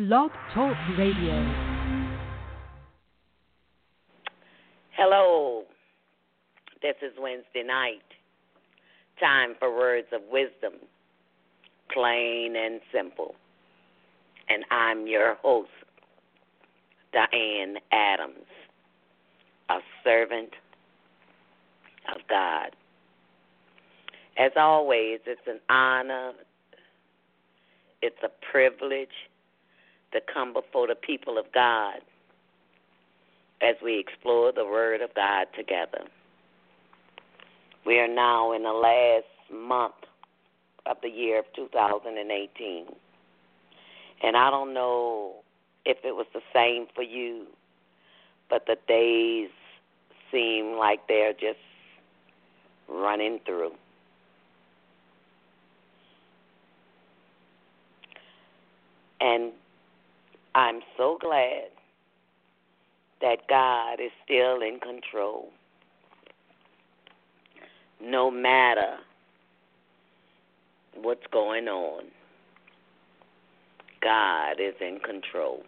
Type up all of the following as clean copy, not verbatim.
Blog Talk Radio. Hello, this is Wednesday night. Time for words of wisdom, plain and simple. And I'm your host, Diane Adams, a servant of God. As always, it's an honor, it's a privilege to come before the people of God as we explore the Word of God together. We are now in the last month of the year of 2018. And I don't know if it was the same for you, but the days seem like they're just running through. And I'm so glad that God is still in control. No matter what's going on, God is in control.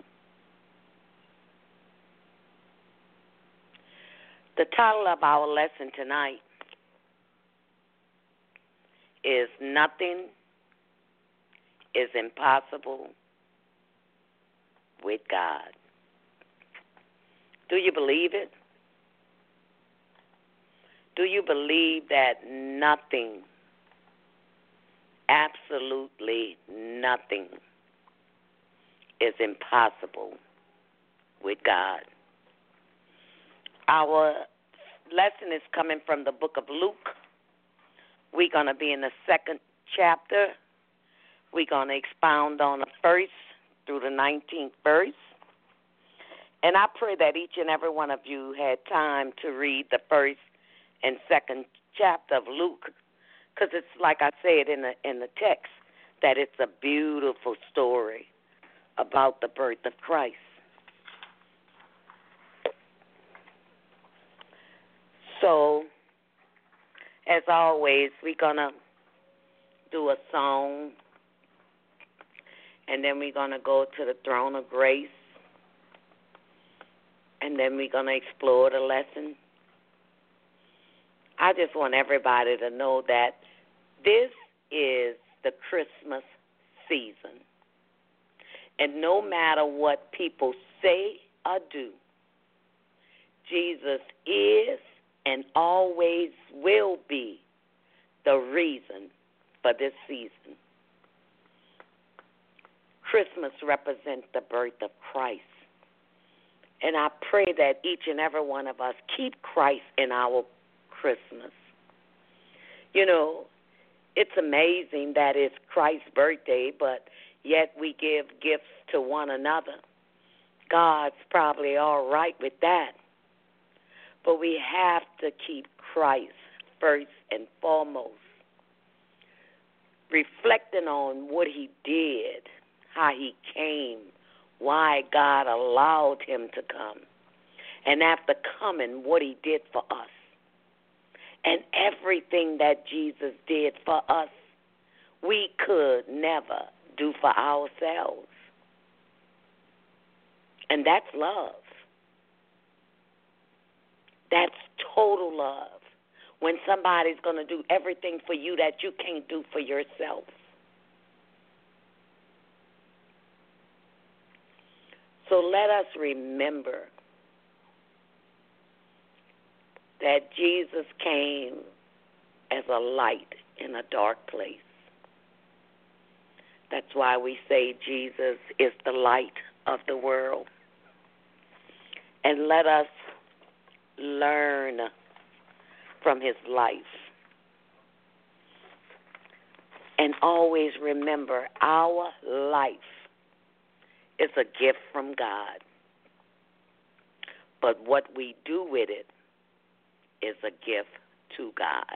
The title of our lesson tonight is Nothing is Impossible with God. Do you believe it? Do you believe that nothing, absolutely nothing, is impossible with God? Our lesson is coming from the book of Luke. We're going to be in the second chapter. We're going to expound on the first through the 19th verse. And I pray that each and every one of you had time to read the first and second chapter of Luke, because it's like I said in the text, that it's a beautiful story about the birth of Christ. So, as always, we're going to do a song, and then we're going to go to the throne of grace, and then we're going to explore the lesson. I just want everybody to know that this is the Christmas season. And no matter what people say or do, Jesus is and always will be the reason for this season. Christmas represents the birth of Christ. And I pray that each and every one of us keep Christ in our Christmas. You know, it's amazing that it's Christ's birthday, but yet we give gifts to one another. God's probably all right with that. But we have to keep Christ first and foremost, reflecting on what he did, how he came, why God allowed him to come, and after coming, what he did for us. And everything that Jesus did for us, we could never do for ourselves. And that's love. That's total love. When somebody's going to do everything for you that you can't do for yourself. So let us remember that Jesus came as a light in a dark place. That's why we say Jesus is the light of the world. And let us learn from his life. And always remember our life is a gift from God. But what we do with it is a gift to God.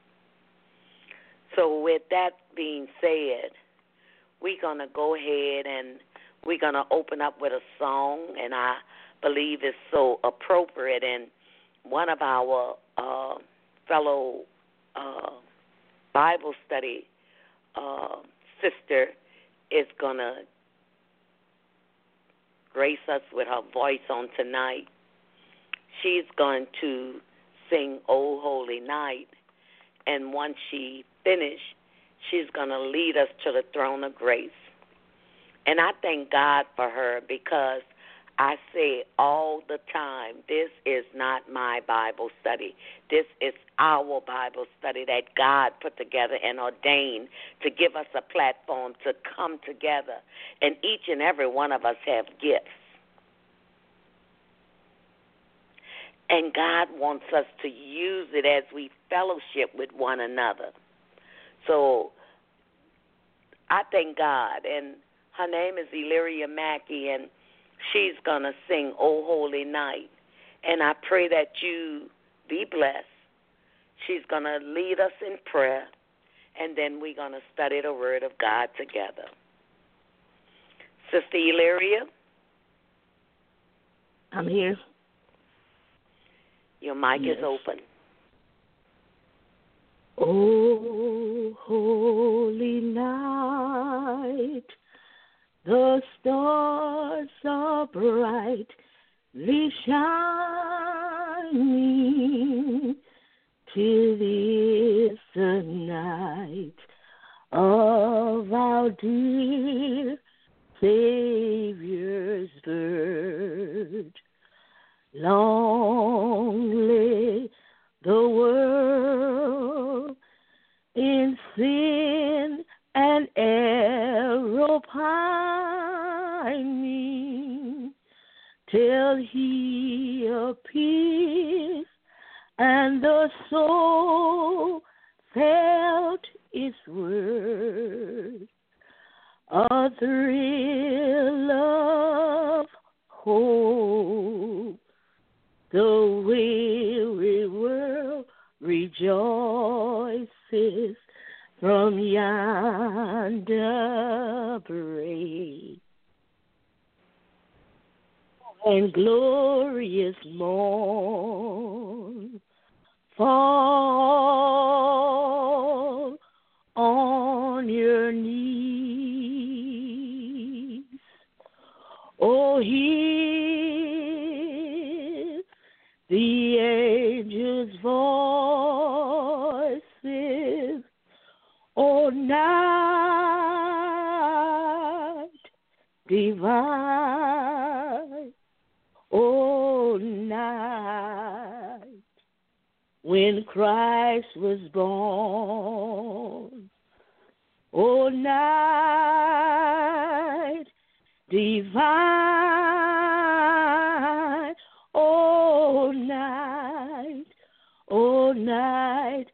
So with that being said, we're going to go ahead and we're going to open up with a song, and I believe it's so appropriate. And one of our fellow Bible study sister is going to grace us with her voice on tonight. She's going to sing "O Holy Night," and once she finishes, she's going to lead us to the throne of grace. And I thank God for her because I say all the time, this is not my Bible study. This is our Bible study that God put together and ordained to give us a platform to come together. And each and every one of us have gifts. And God wants us to use it as we fellowship with one another. So I thank God. And her name is Illyria Mackey, and she's going to sing "O Holy Night." And I pray that you be blessed. She's going to lead us in prayer, and then we're going to study the Word of God together. Sister Illyria? I'm here. Your mic Yes. is open. Oh, holy night, the stars are brightly shining, till is the night of our dear Savior's birth. Long lay the world in sin and error pining, till he appears and the soul felt its worth. A thrill of hope, the weary world rejoices from yonder break. And glorious morn fall on your knees. Oh, hear the angels' voices, O night divine, O night when Christ was born, O night divine, O night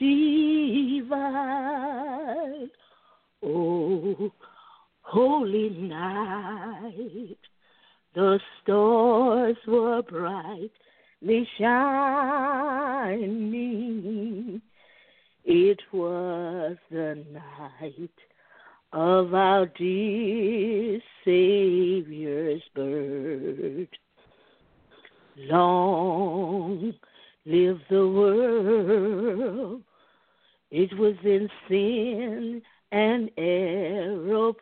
divine, O holy night, the stars were brightly shining. It was the night of our dear Savior's birth. Long live the world, it was in sin and error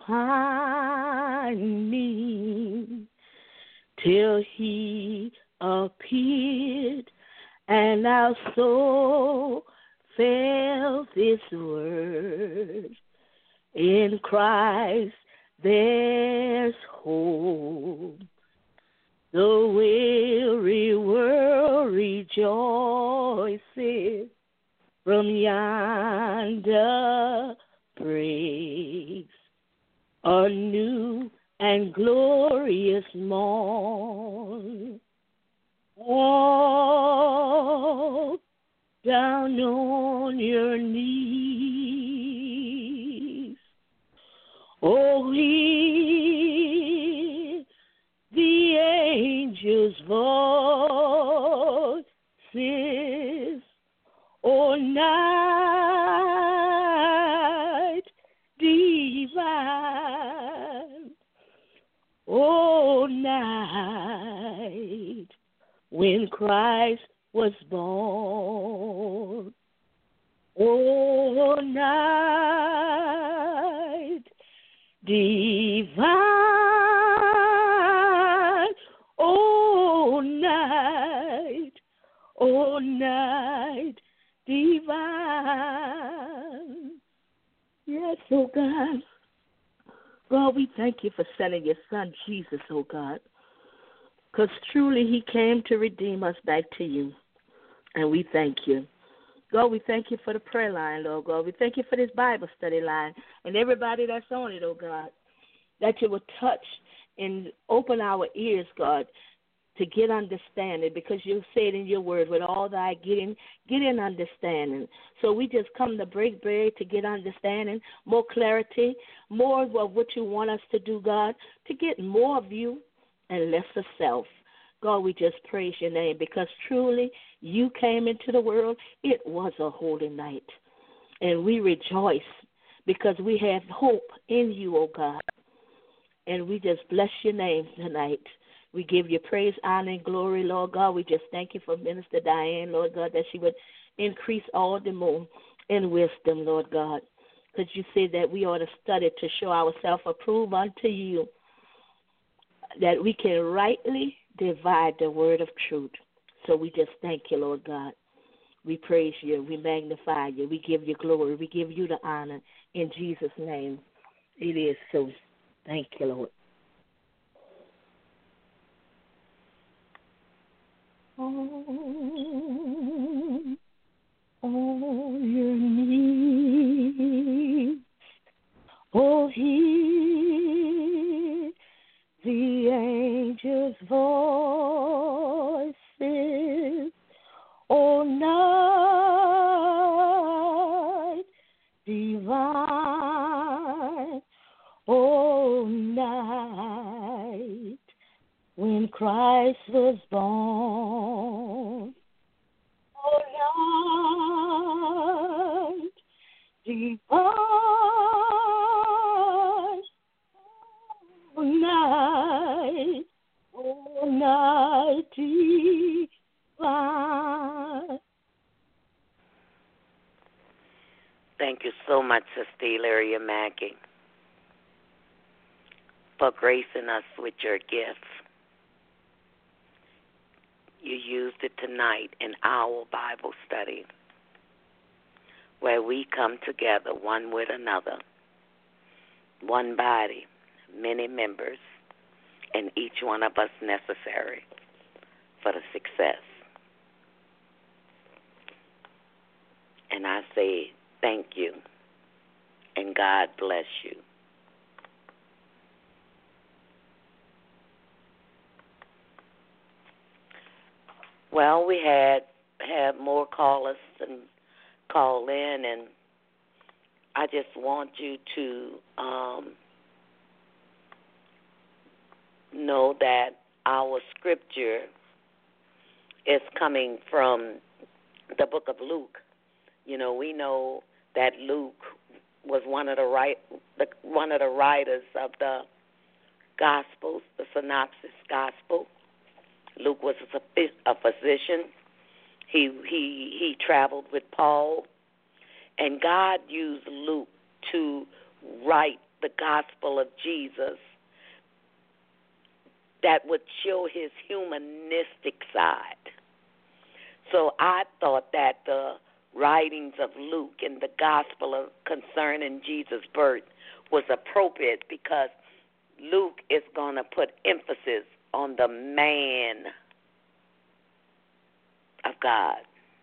pining, till he appeared and our soul felt this word. In Christ there's hope. The weary world rejoices from yonder breaks. A new and glorious morn. All down on your knees. Oh, hear the angels' voices, O night divine, O night when Christ was born, O night divine, oh God. God, we thank you for sending your son, Jesus, oh God, because truly he came to redeem us back to you, and we thank you. God, we thank you for the prayer line, Lord God. We thank you for this Bible study line and everybody that's on it, oh God, that you will touch and open our ears, God, to get understanding, because you said in your word, with all thy getting understanding. So we just come to break bread to get understanding, more clarity, more of what you want us to do, God, to get more of you and less of self. God, we just praise your name, because truly you came into the world. It was a holy night, and we rejoice because we have hope in you, oh God, and we just bless your name tonight. We give you praise, honor, and glory, Lord God. We just thank you for Minister Diane, Lord God, that she would increase all the more in wisdom, Lord God, because you said that we ought to study to show ourselves approved unto you, that we can rightly divide the word of truth. So we just thank you, Lord God. We praise you. We magnify you. We give you glory. We give you the honor. In Jesus' name, it is so. Thank you, Lord. All your needs, oh, hear the angels' voices, oh, night divine, oh, night when Christ was born. Oh, night divine, oh, night divine. Thank you so much, Sister Ilaria Mackey, for gracing us with your gifts. You used it tonight in our Bible study, where we come together one with another, one body, many members, and each one of us necessary for the success. And I say thank you, and God bless you. Well, we had more callers and call in, and I just want you to know that our scripture is coming from the book of Luke. You know, we know that Luke was one of the writers of the Gospels, the Synopsis Gospel. Luke was a physician. He traveled with Paul, and God used Luke to write the gospel of Jesus that would show his humanistic side. So I thought that the writings of Luke and the gospel of concerning Jesus' birth was appropriate, because Luke is going to put emphasis on the man of God.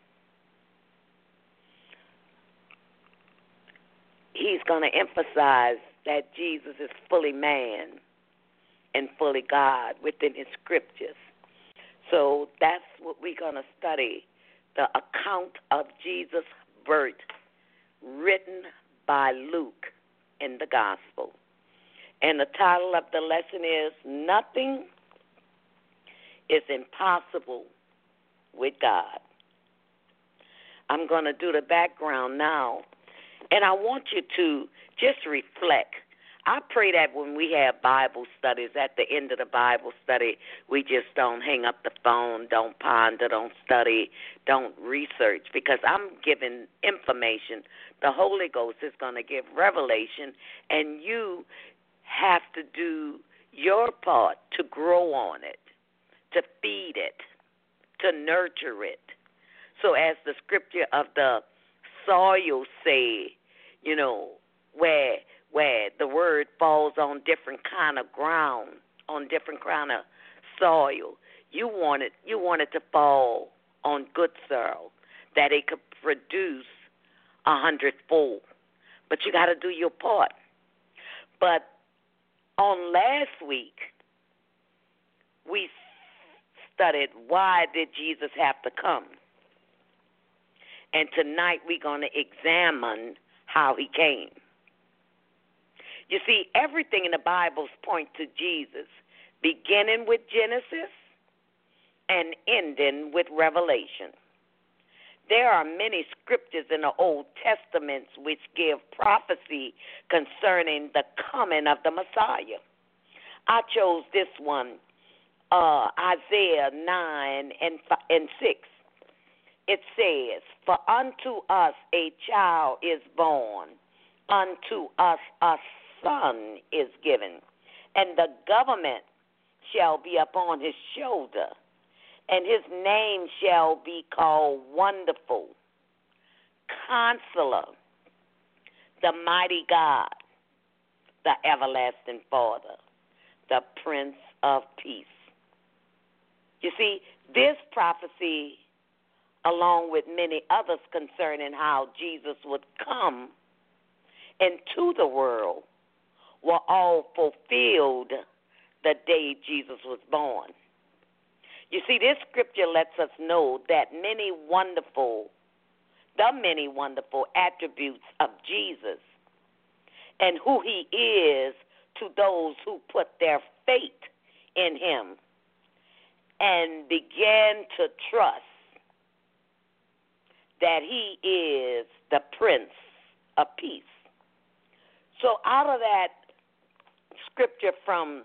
He's going to emphasize that Jesus is fully man and fully God within his scriptures. So that's what we're going to study, the account of Jesus' birth written by Luke in the gospel. And the title of the lesson is Nothing is Impossible with God. I'm going to do the background now, and I want you to just reflect. I pray that when we have Bible studies, at the end of the Bible study, we just don't hang up the phone, don't ponder, don't study, don't research, because I'm giving information. The Holy Ghost is going to give revelation, and you have to do your part to grow on it, to feed it, to nurture it. So as the scripture of the soil say, you know, where the word falls on different kind of ground, on different kind of soil. You want it to fall on good soil, that it could produce 100-fold. But you got to do your part. But on last week, we studied why did Jesus have to come. And tonight we're going to examine how he came. You see, everything in the Bible points to Jesus, beginning with Genesis and ending with Revelation. There are many scriptures in the Old Testament which give prophecy concerning the coming of the Messiah. I chose this one, Isaiah 9 and 6. It says, "For unto us a child is born, unto us a son is given, and the government shall be upon his shoulder, and his name shall be called Wonderful, Counselor, the Mighty God, the Everlasting Father, the Prince of Peace." You see, this prophecy, along with many others concerning how Jesus would come into the world, were all fulfilled the day Jesus was born. You see, this scripture lets us know that the many wonderful attributes of Jesus and who he is to those who put their faith in him and began to trust that he is the Prince of Peace. So out of that scripture from,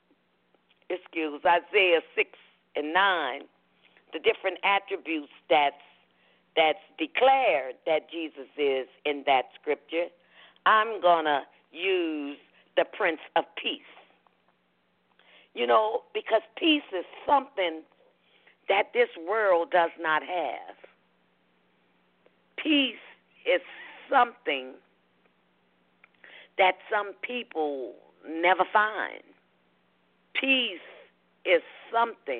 Isaiah 6 and 9, the different attributes that's declared that Jesus is in that scripture, I'm going to use the Prince of Peace. You know, because peace is something that this world does not have. Peace is something that some people never find. Peace is something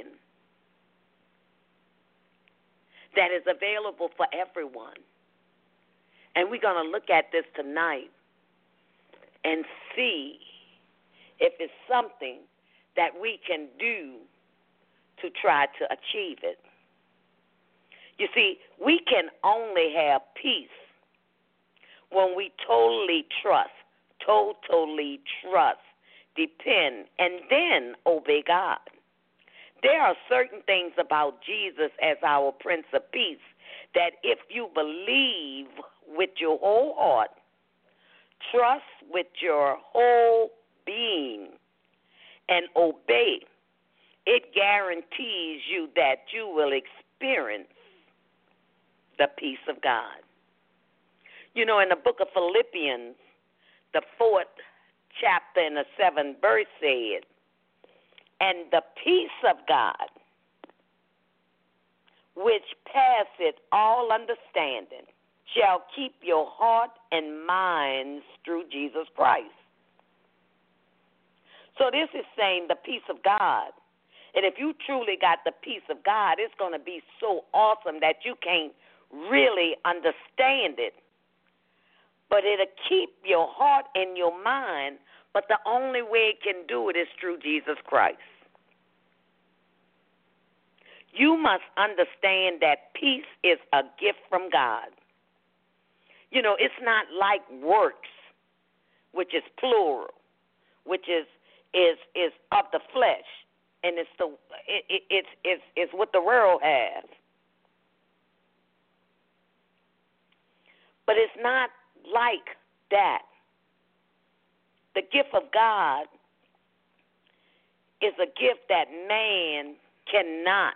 that is available for everyone. And we're going to look at this tonight and see if it's something that we can do to try to achieve it. You see, we can only have peace when we totally trust, depend, and then obey God. There are certain things about Jesus as our Prince of Peace that if you believe with your whole heart, trust with your whole being, and obey, it guarantees you that you will experience the peace of God. You know, in the book of Philippians, the 4th chapter and the 7th verse said, "And the peace of God, which passeth all understanding, shall keep your heart and minds through Jesus Christ." So this is saying the peace of God. And if you truly got the peace of God, it's going to be so awesome that you can't really understand it. But it'll keep your heart and your mind, but the only way it can do it is through Jesus Christ. You must understand that peace is a gift from God. You know, it's not like works, which is plural, which is of the flesh, and it's what the world has. But it's not like that. The gift of God is a gift that man cannot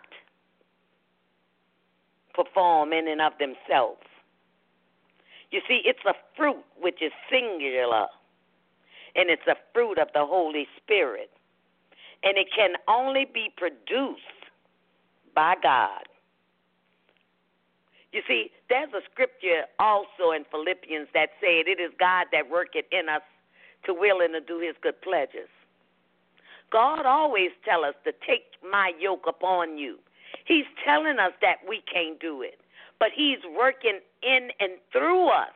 perform in and of themselves. You see, it's a fruit which is singular, and it's a fruit of the Holy Spirit. And it can only be produced by God. You see, there's a scripture also in Philippians that said, it is God that worketh in us to will and to do his good pleasures. God always tell us to take my yoke upon you. He's telling us that we can't do it, but he's working in and through us.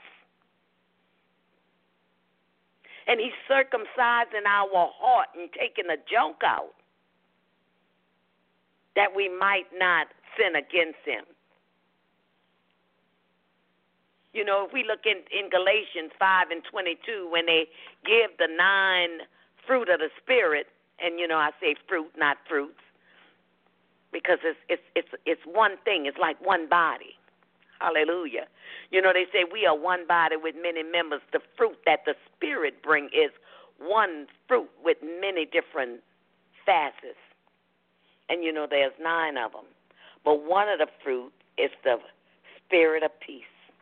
And he's circumcising our heart and taking the junk out that we might not sin against him. You know, if we look in Galatians 5:22, when they give the 9 fruit of the Spirit, and, you know, I say fruit, not fruits, because it's one thing. It's like one body. Hallelujah. You know, they say we are one body with many members. The fruit that the Spirit bring is one fruit with many different facets. And, you know, there's 9 of them. But one of the fruit is the spirit of peace.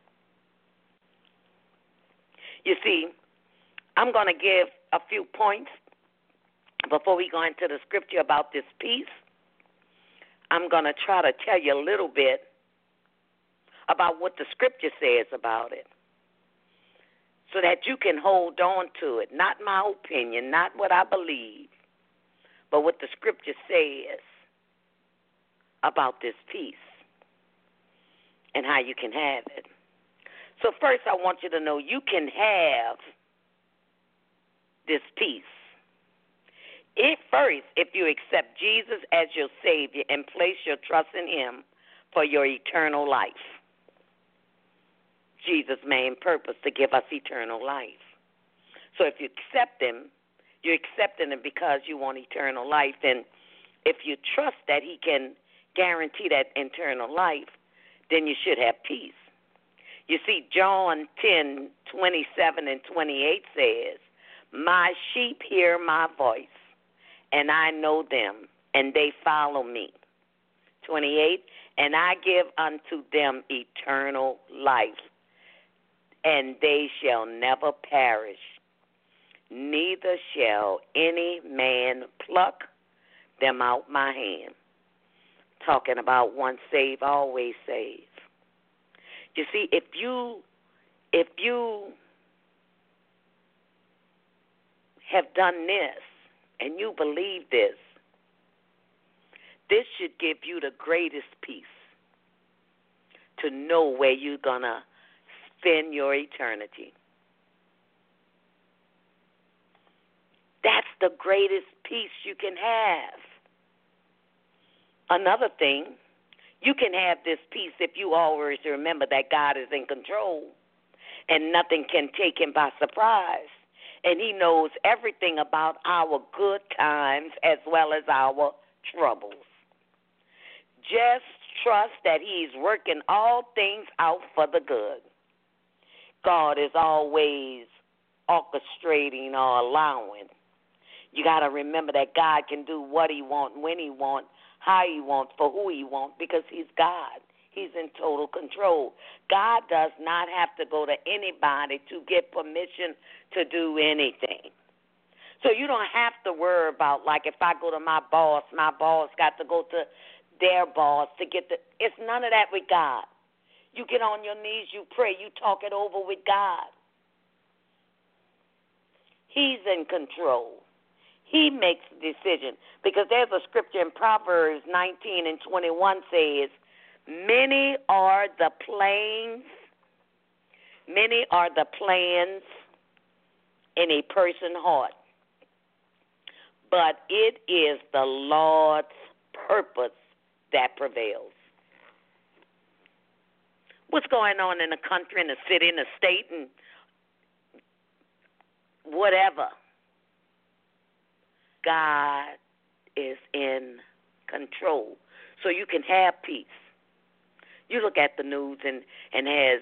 You see, I'm going to give a few points before we go into the scripture about this peace. I'm going to try to tell you a little bit about what the scripture says about it so that you can hold on to it. Not my opinion, not what I believe, but what the scripture says about this peace and how you can have it. So first I want you to know you can have this peace. If you accept Jesus as your Savior and place your trust in him for your eternal life. Jesus' main purpose to give us eternal life. So if you accept him, you're accepting him because you want eternal life. And if you trust that he can guarantee that eternal life, then you should have peace. You see, John 10:27 and 28 says, my sheep hear my voice, and I know them, and they follow me. 28, and I give unto them eternal life, and they shall never perish, neither shall any man pluck them out my hand. Talking about once saved, always saved. You see, if you have done this and you believe this should give you the greatest peace to know where you're going to spend your eternity. That's the greatest peace you can have. Another thing, you can have this peace if you always remember that God is in control and nothing can take him by surprise. And he knows everything about our good times as well as our troubles. Just trust that he's working all things out for the good. God is always orchestrating or allowing. You got to remember that God can do what he wants, when he wants, how he wants, for who he wants, because he's God. He's in total control. God does not have to go to anybody to get permission to do anything. So you don't have to worry about, like, if I go to my boss got to go to their boss to get the... It's none of that with God. You get on your knees, you pray, you talk it over with God. He's in control. He makes the decision. Because there's a scripture in Proverbs 19 and 21 says, many are the plans in a person's heart, but it is the Lord's purpose that prevails. What's going on in the country, in the city, in the state, and whatever, God is in control. So you can have peace. You look at the news and has,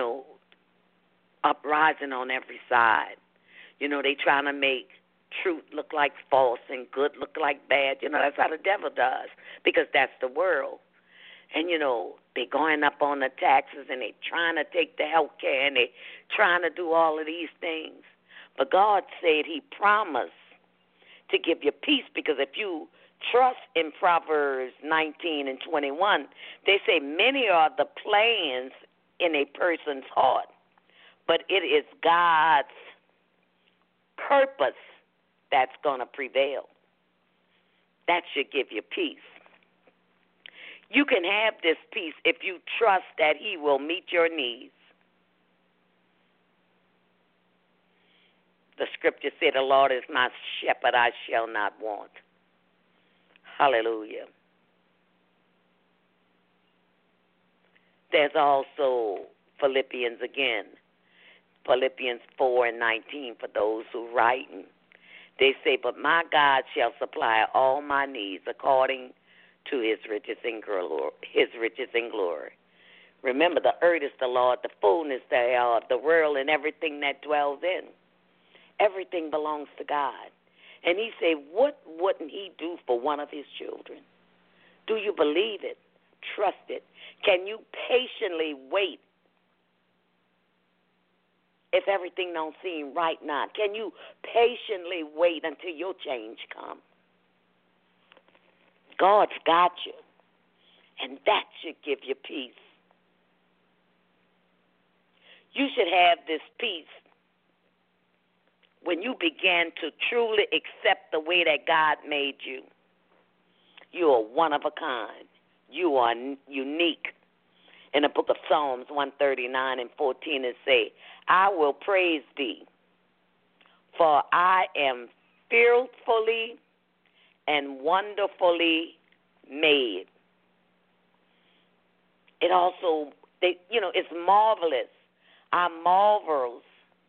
uprising on every side. They trying to make truth look like false and good look like bad. That's how the devil does, because that's the world. And, they're going up on the taxes and they're trying to take the health care and they're trying to do all of these things. But God said he promised to give you peace, because if you trust in Proverbs 19 and 21, they say many are the plans in a person's heart, but it is God's purpose that's going to prevail. That should give you peace. You can have this peace if you trust that He will meet your needs. The scripture said, the Lord is my shepherd, I shall not want. Hallelujah. There's also Philippians again. Philippians 4 and 19 for those who writing. They say, but my God shall supply all my needs according to His riches in glory. Remember, the earth is the Lord, the fullness thereof, the world and everything that dwells in. Everything belongs to God. And He said, what wouldn't He do for one of His children? Do you believe it? Trust it? Can you patiently wait if everything don't seem right now? Can you patiently wait until your change comes? God's got you, and that should give you peace. You should have this peace when you begin to truly accept the way that God made you. You are one of a kind. You are unique. In the book of Psalms 139 and 14 it say, I will praise thee, for I am fearfully and wonderfully made. It also, it's marvelous. I marvels.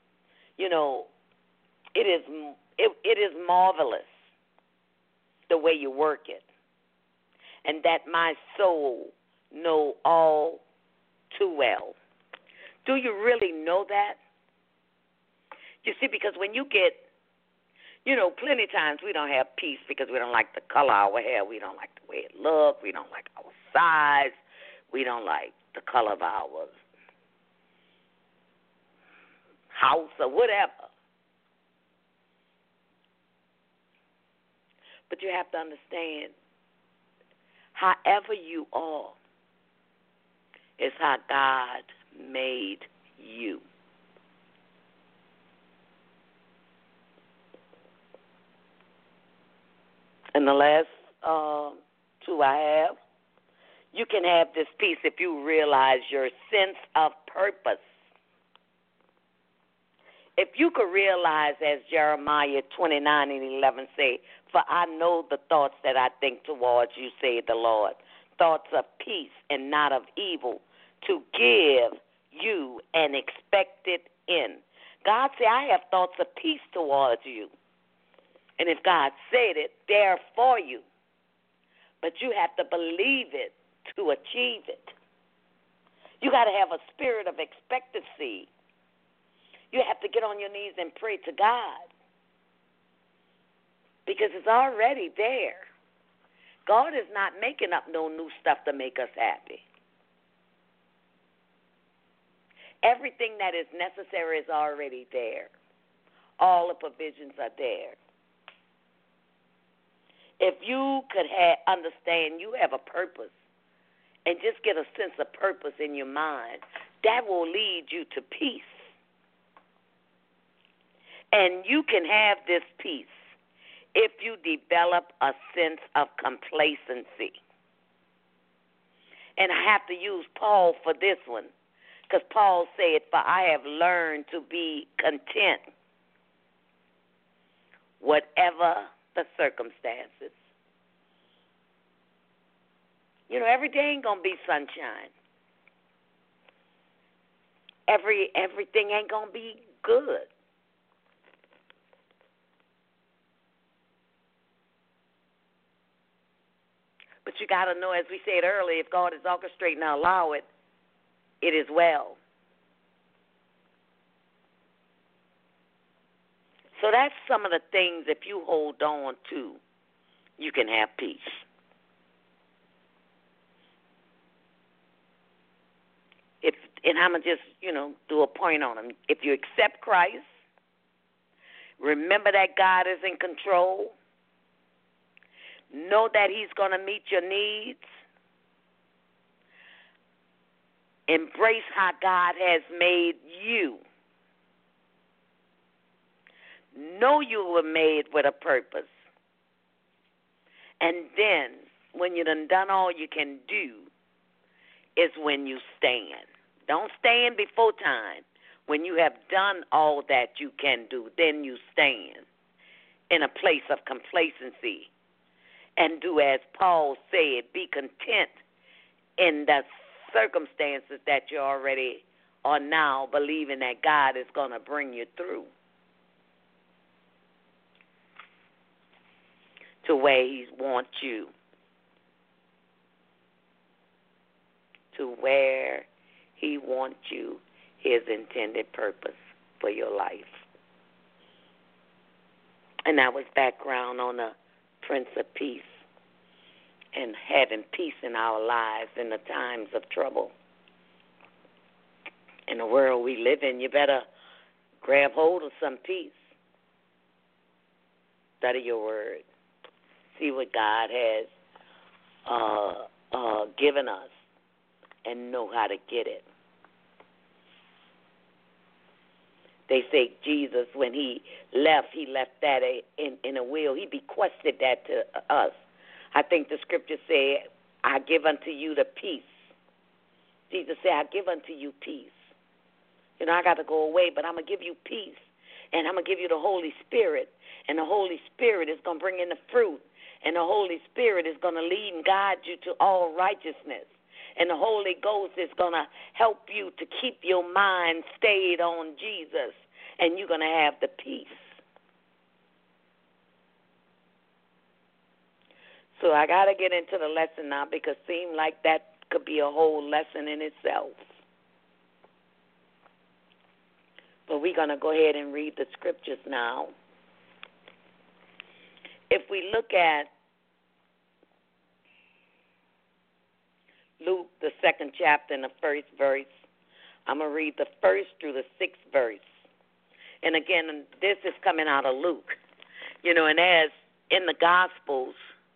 It is marvelous the way you work it, and that my soul know all too well. Do you really know that? You see, because when you get, plenty of times we don't have peace because we don't like the color of our hair, we don't like the way it looks, we don't like our size, we don't like the color of our house or whatever. But you have to understand, however you are is how God made you. And the last two I have, you can have this peace if you realize your sense of purpose. If you could realize, as Jeremiah 29 and 11 say, for I know the thoughts that I think towards you, say the Lord, thoughts of peace and not of evil, to give you an expected end. God said, I have thoughts of peace towards you. And if God said it, they're for you. But you have to believe it to achieve it. You got to have a spirit of expectancy. You have to get on your knees and pray to God, because it's already there. God is not making up no new stuff to make us happy. Everything that is necessary is already there. All the provisions are there. If you could understand you have a purpose and just get a sense of purpose in your mind, that will lead you to peace. And you can have this peace if you develop a sense of complacency. And I have to use Paul for this one, because Paul said, for I have learned to be content, whatever the circumstances. Every day ain't going to be sunshine. Everything ain't going to be good. But you got to know, as we said earlier, if God is orchestrating and allow it, it is well. So that's some of the things, if you hold on to, you can have peace. And I'm going to just, do a point on them. If you accept Christ, remember that God is in control. Know that he's going to meet your needs. Embrace how God has made you. Know you were made with a purpose. And then, when you done all you can do, is when you stand. Don't stand before time. When you have done all that you can do, then you stand in a place of complacency and do as Paul said, be content in the circumstances that you already are now, believing that God is going to bring you through to where he wants you, to where he wants you, his intended purpose for your life. And that was background on the Prince of Peace and having peace in our lives in the times of trouble. In the world we live in, you better grab hold of some peace. Study your word. See what God has given us and know how to get it. They say Jesus, when he left that in a will. He bequested that to us. I think the scripture said, I give unto you the peace. Jesus said, I give unto you peace. You know, I got to go away, but I'm going to give you peace. And I'm going to give you the Holy Spirit. And the Holy Spirit is going to bring in the fruit. And the Holy Spirit is going to lead and guide you to all righteousness. And the Holy Ghost is going to help you to keep your mind stayed on Jesus. And you're going to have the peace. So I got to get into the lesson now because it seems like that could be a whole lesson in itself. But we're going to go ahead and read the scriptures now. If we look at Luke, the 2nd chapter and the 1st verse, I'm going to read the 1st through the 6th verse. And again, this is coming out of Luke. You know, and as in the Gospels,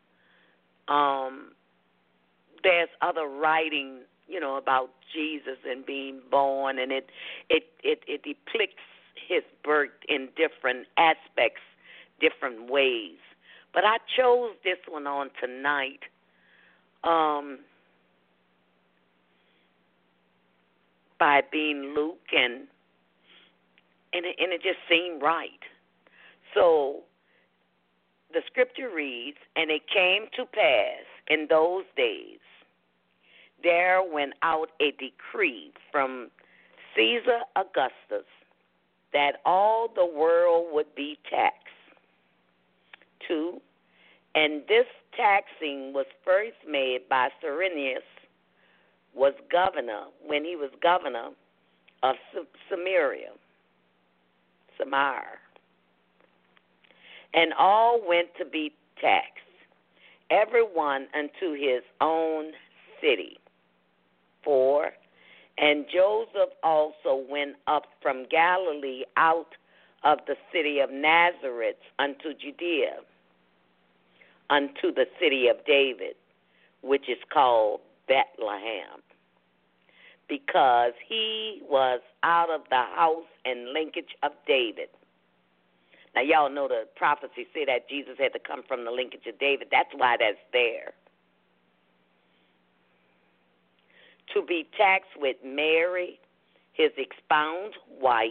there's other writing, you know, about Jesus and being born, and it depicts his birth in different aspects, different ways. But I chose this one on tonight. By being Luke, and it just seemed right. So the scripture reads, and it came to pass in those days, there went out a decree from Caesar Augustus that all the world would be taxed. 2, and this taxing was first made by Cyrenius, was governor, when he was governor of Samaria. And all went to be taxed, everyone unto his own city. 4, and Joseph also went up from Galilee out of the city of Nazareth unto Judea, unto the city of David, which is called Bethlehem, because he was out of the house and lineage of David. Now, y'all know the prophecy said that Jesus had to come from the lineage of David. That's why that's there. To be taxed with Mary, his espoused wife,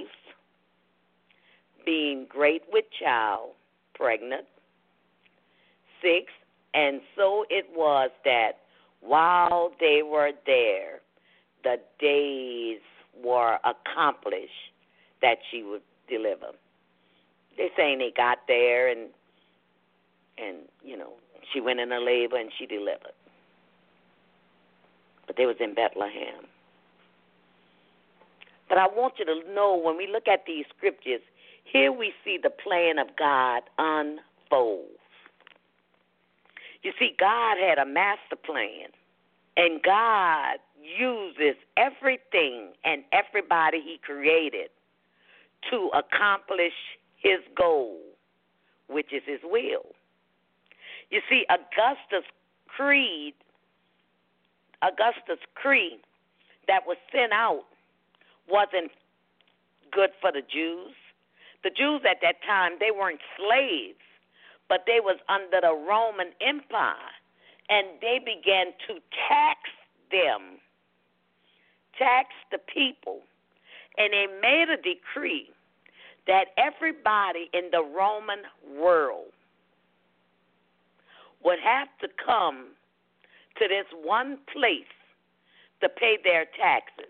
being great with child, pregnant. 6, and so it was that while they were there, the days were accomplished that she would deliver. They're saying they got there and you know, she went in her labor and she delivered. But they was in Bethlehem. But I want you to know, when we look at these scriptures, here we see the plan of God unfold. You see, God had a master plan, and God uses everything and everybody he created to accomplish his goal, which is his will. You see, Augustus' decree that was sent out wasn't good for the Jews. The Jews at that time, they weren't slaves, but they was under the Roman Empire, and they began to tax them, tax the people, and they made a decree that everybody in the Roman world would have to come to this one place to pay their taxes.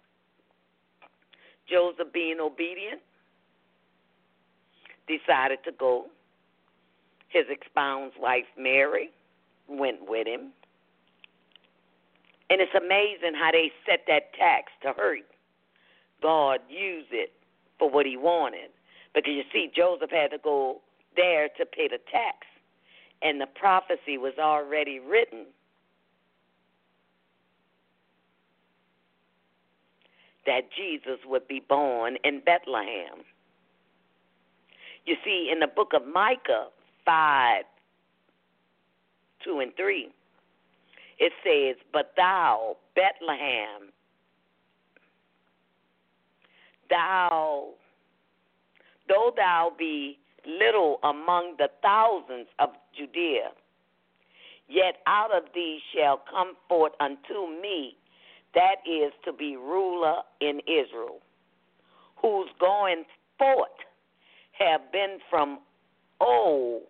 Joseph, being obedient, decided to go. His espoused wife, Mary, went with him. And it's amazing how they set that tax to hurt. God used it for what he wanted. Because you see, Joseph had to go there to pay the tax. And the prophecy was already written that Jesus would be born in Bethlehem. You see, in the book of Micah 5:2-3, it says, "But thou, Bethlehem, though thou be little among the thousands of Judea, yet out of thee shall come forth unto me, that is to be ruler in Israel, whose going forth have been from old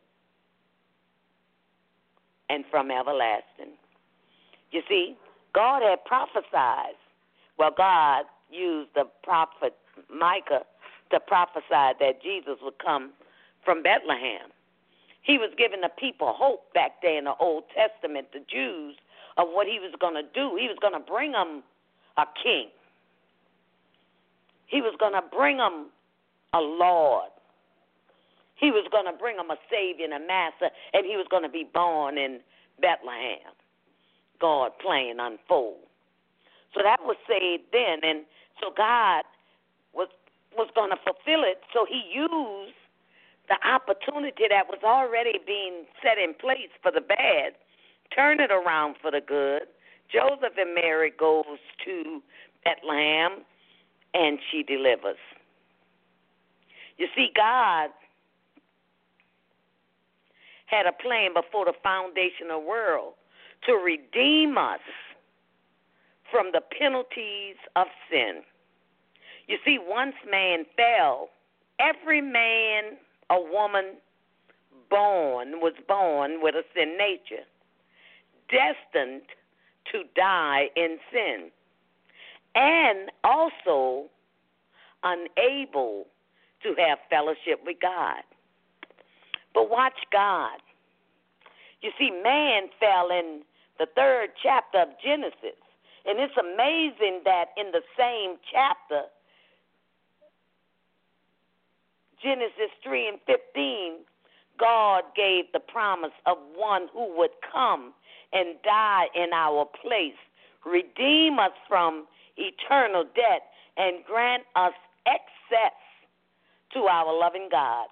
and from everlasting." You see, God had prophesied. Well, God used the prophet Micah to prophesy that Jesus would come from Bethlehem. He was giving the people hope back there in the Old Testament, the Jews, of what he was going to do. He was going to bring them a king. He was going to bring them a Lord. He was going to bring them a Savior and a Master, and he was going to be born in Bethlehem. God plan unfold. So that was said then, and so God was going to fulfill it. So he used the opportunity that was already being set in place for the bad, turn it around for the good. Joseph and Mary goes to Bethlehem, and she delivers. You see, God had a plan before the foundation of the world to redeem us from the penalties of sin. You see, once man fell, every man or woman was born with a sin nature, destined to die in sin, and also unable to have fellowship with God. But watch God. You see, man fell in the 3rd chapter of Genesis, and it's amazing that in the same chapter, Genesis 3:15, God gave the promise of one who would come and die in our place, redeem us from eternal debt, and grant us access to our loving God.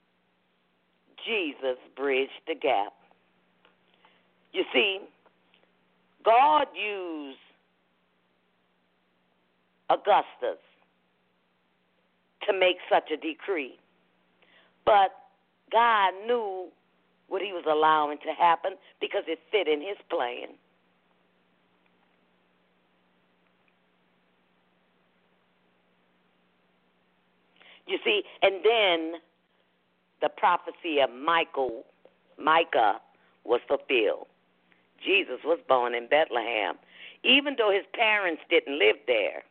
Jesus bridged the gap. You see, God used Augustus to make such a decree. But God knew what he was allowing to happen because it fit in his plan. You see, and then the prophecy of Micah was fulfilled. Jesus was born in Bethlehem, even though his parents didn't live there.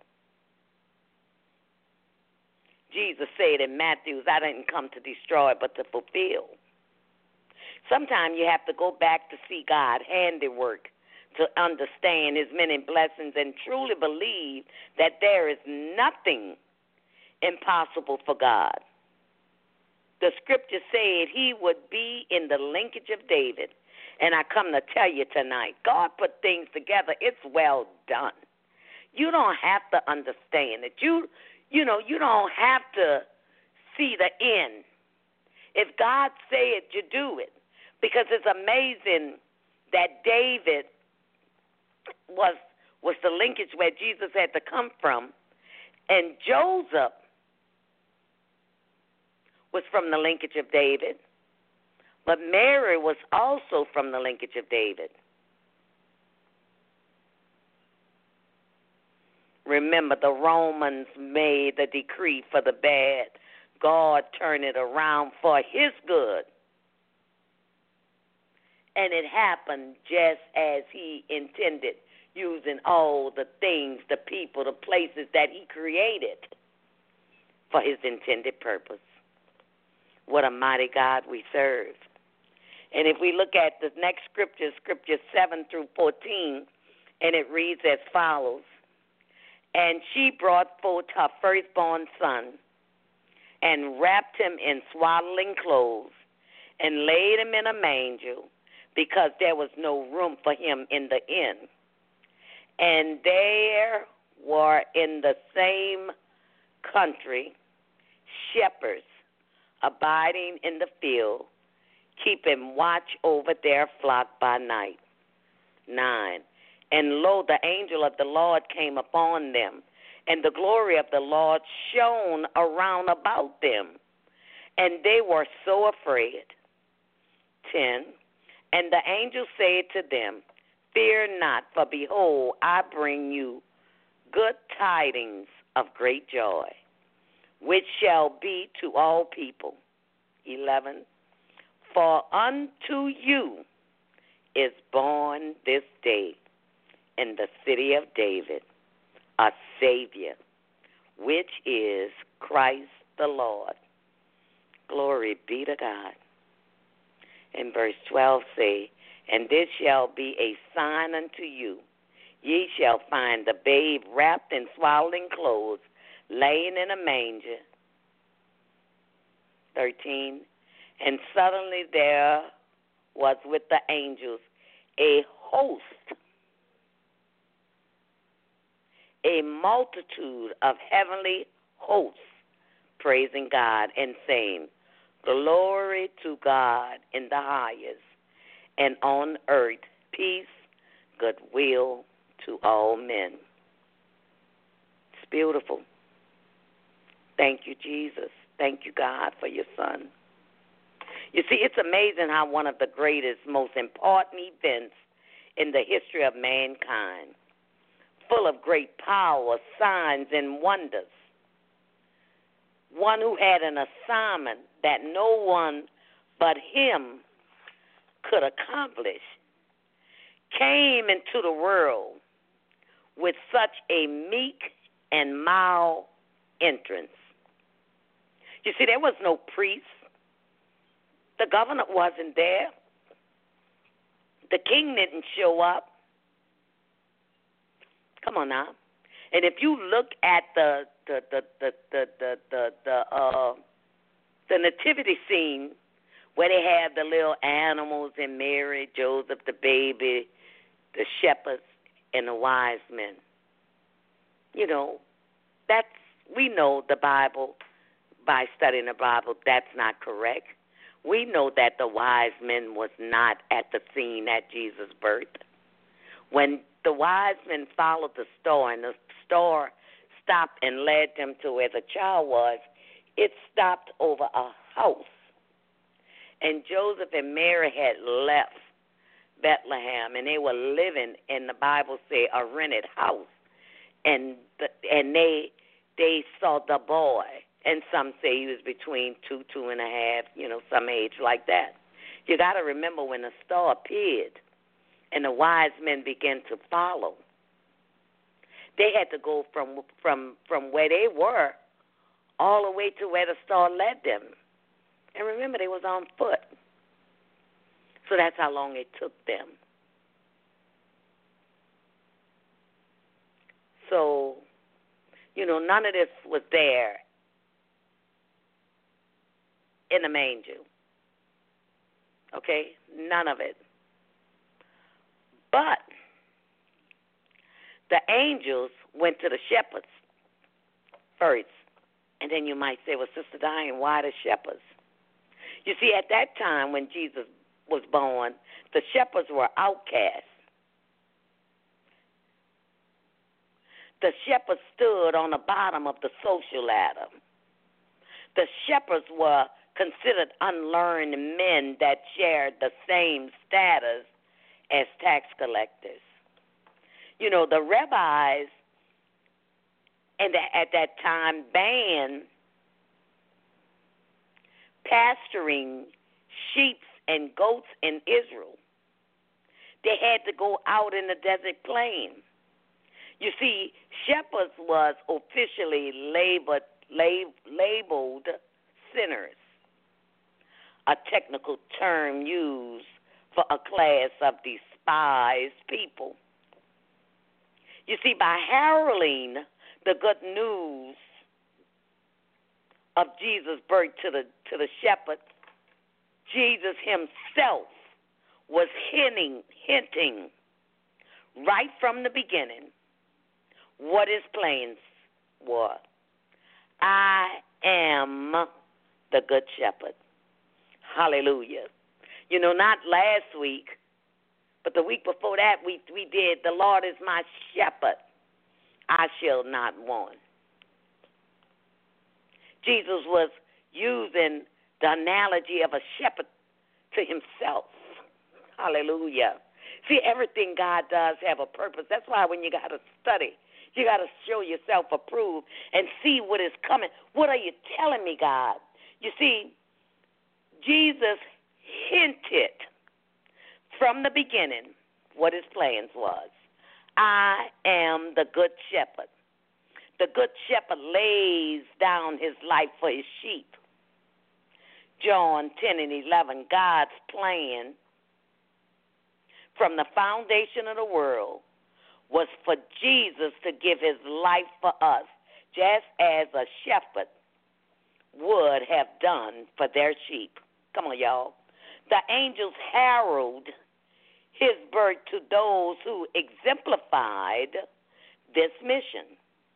Jesus said in Matthew, "I didn't come to destroy, but to fulfill." Sometimes you have to go back to see God's handiwork to understand his many blessings and truly believe that there is nothing impossible for God. The scripture said he would be in the lineage of David. And I come to tell you tonight, God put things together. It's well done. You don't have to understand it. You don't have to see the end. If God said, you do it. Because it's amazing that David was the linkage where Jesus had to come from, and Joseph was from the linkage of David, but Mary was also from the linkage of David. Remember, the Romans made the decree for the bad. God turned it around for his good. And it happened just as he intended, using all the things, the people, the places that he created for his intended purpose. What a mighty God we serve. And if we look at the next scripture, scripture 7 through 14, and it reads as follows. And she brought forth her firstborn son, and wrapped him in swaddling clothes, and laid him in a manger, because there was no room for him in the inn. And there were in the same country shepherds abiding in the field, keeping watch over their flock by night. 9. And lo, the angel of the Lord came upon them, and the glory of the Lord shone around about them, and they were so afraid. 10. And the angel said to them, Fear not, for behold, I bring you good tidings of great joy, which shall be to all people. 11. For unto you is born this day in the city of David a Savior, which is Christ the Lord. Glory be to God. And verse 12 say, And this shall be a sign unto you. Ye shall find the babe wrapped in swaddling clothes, laying in a manger. 13. And suddenly there was with the angels a host, a multitude of heavenly hosts, praising God and saying, Glory to God in the highest, and on earth peace, goodwill to all men. It's beautiful. Thank you, Jesus. Thank you, God, for your Son. You see, it's amazing how one of the greatest, most important events in the history of mankind, full of great power, signs, and wonders, one who had an assignment that no one but him could accomplish, came into the world with such a meek and mild entrance. You see, there was no priest. The governor wasn't there. The king didn't show up. Come on now. And if you look at the nativity scene where they have the little animals and Mary, Joseph, the baby, the shepherds, and the wise men, you know, we know the Bible, by studying the Bible, that's not correct. We know that the wise men was not at the scene at Jesus' birth. When the wise men followed the star and the star stopped and led them to where the child was, it stopped over a house. And Joseph and Mary had left Bethlehem, and they were living in, the Bible say, a rented house. And they saw the boy. And some say he was between 2.5, some age like that. You got to remember when the star appeared and the wise men began to follow, they had to go from where they were all the way to where the star led them. And remember, they was on foot. So that's how long it took them. So, none of this was there in the manger. Okay? None of it. But the angels went to the shepherds first. And then you might say, well, Sister Diane, why the shepherds? You see, at that time when Jesus was born, the shepherds were outcast. The shepherds stood on the bottom of the social ladder. The shepherds were considered unlearned men that shared the same status as tax collectors. You know, the rabbis at that time banned pasturing sheep and goats in Israel. They had to go out in the desert plain. You see, shepherds was officially labeled sinners, a technical term used for a class of despised people. You see, by heralding the good news of Jesus' birth to the shepherds, Jesus himself was hinting right from the beginning what his plans were. I am the good shepherd. Hallelujah. You know, not last week, but the week before that, we did, the Lord is my shepherd. I shall not want. Jesus was using the analogy of a shepherd to himself. Hallelujah. See, everything God does have a purpose. That's why when you got to study, you got to show yourself approved and see what is coming. What are you telling me, God? You see, Jesus hinted from the beginning what his plans was. I am the good shepherd. The good shepherd lays down his life for his sheep. John 10 and 11, God's plan from the foundation of the world was for Jesus to give his life for us, just as a shepherd would have done for their sheep. Come on, y'all. The angels herald his birth to those who exemplified this mission.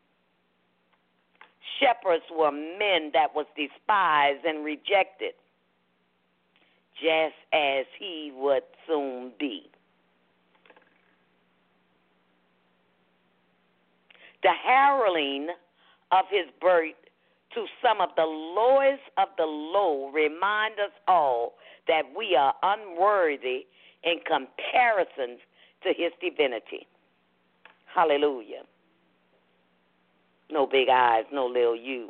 Shepherds were men that was despised and rejected, just as he would soon be. The heralding of his birth to some of the lowest of the low remind us all that we are unworthy in comparison to his divinity. Hallelujah. No big eyes, no little you.